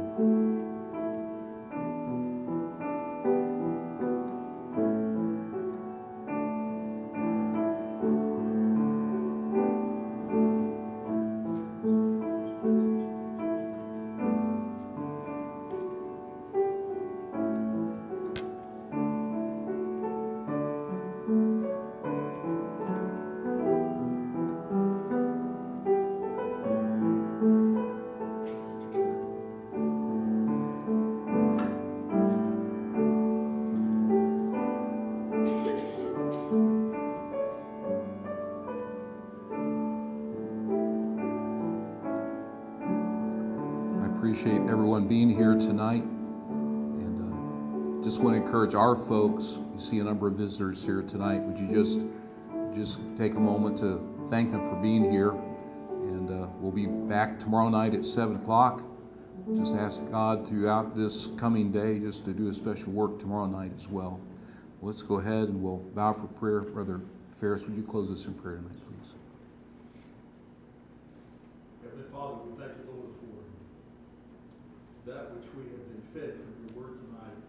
B: Appreciate everyone being here tonight, and just want to encourage our folks. You see a number of visitors here tonight. Would you just take a moment to thank them for being here? And we'll be back tomorrow night at 7 o'clock. Just ask God throughout this coming day just to do a special work tomorrow night as well. Let's go ahead and we'll bow for prayer. Brother Ferris, would you close us in prayer tonight, please?
C: Heavenly Father, we thank you, Lord, for that which we have been fed from your word tonight.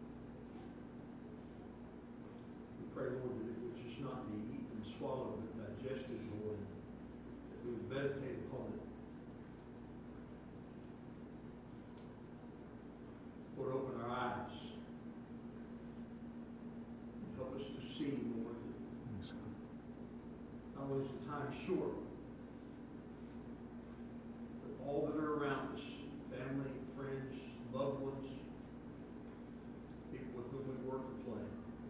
C: We pray, Lord, that it would just not be eaten and swallowed, but digested, Lord, and that we would meditate upon it. Lord, open our eyes. Help us to see, Lord, that not only is the time short, but all that are around us, family, friends, loved ones, people with whom we work and play,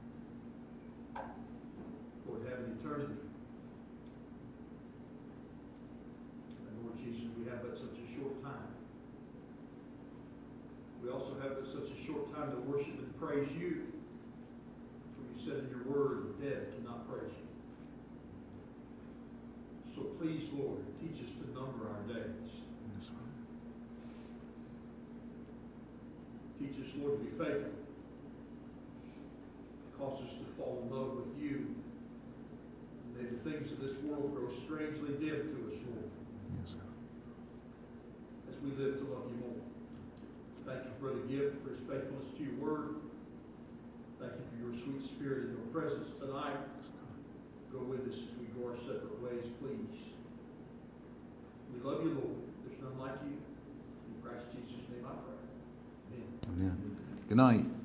C: Lord, have an eternity. And Lord Jesus, we have but such a short time. We also have but such a short time to worship and praise you. For you said in your word, the dead cannot praise you. So please, Lord, teach us to number our days.
B: Yes, Lord.
C: Teach us, Lord, to be faithful. Cause us to fall in love with you. May the things of this world grow strangely dim to us, Lord.
B: Yes, God.
C: As we live to love you more. Thank you for Brother Gibb, for his faithfulness to your word. Thank you for your sweet spirit and your presence tonight. Go with us as we go our separate ways, please. We love you, Lord. There's none like you. In Christ Jesus' name I pray. Amen.
B: Amen. Good night.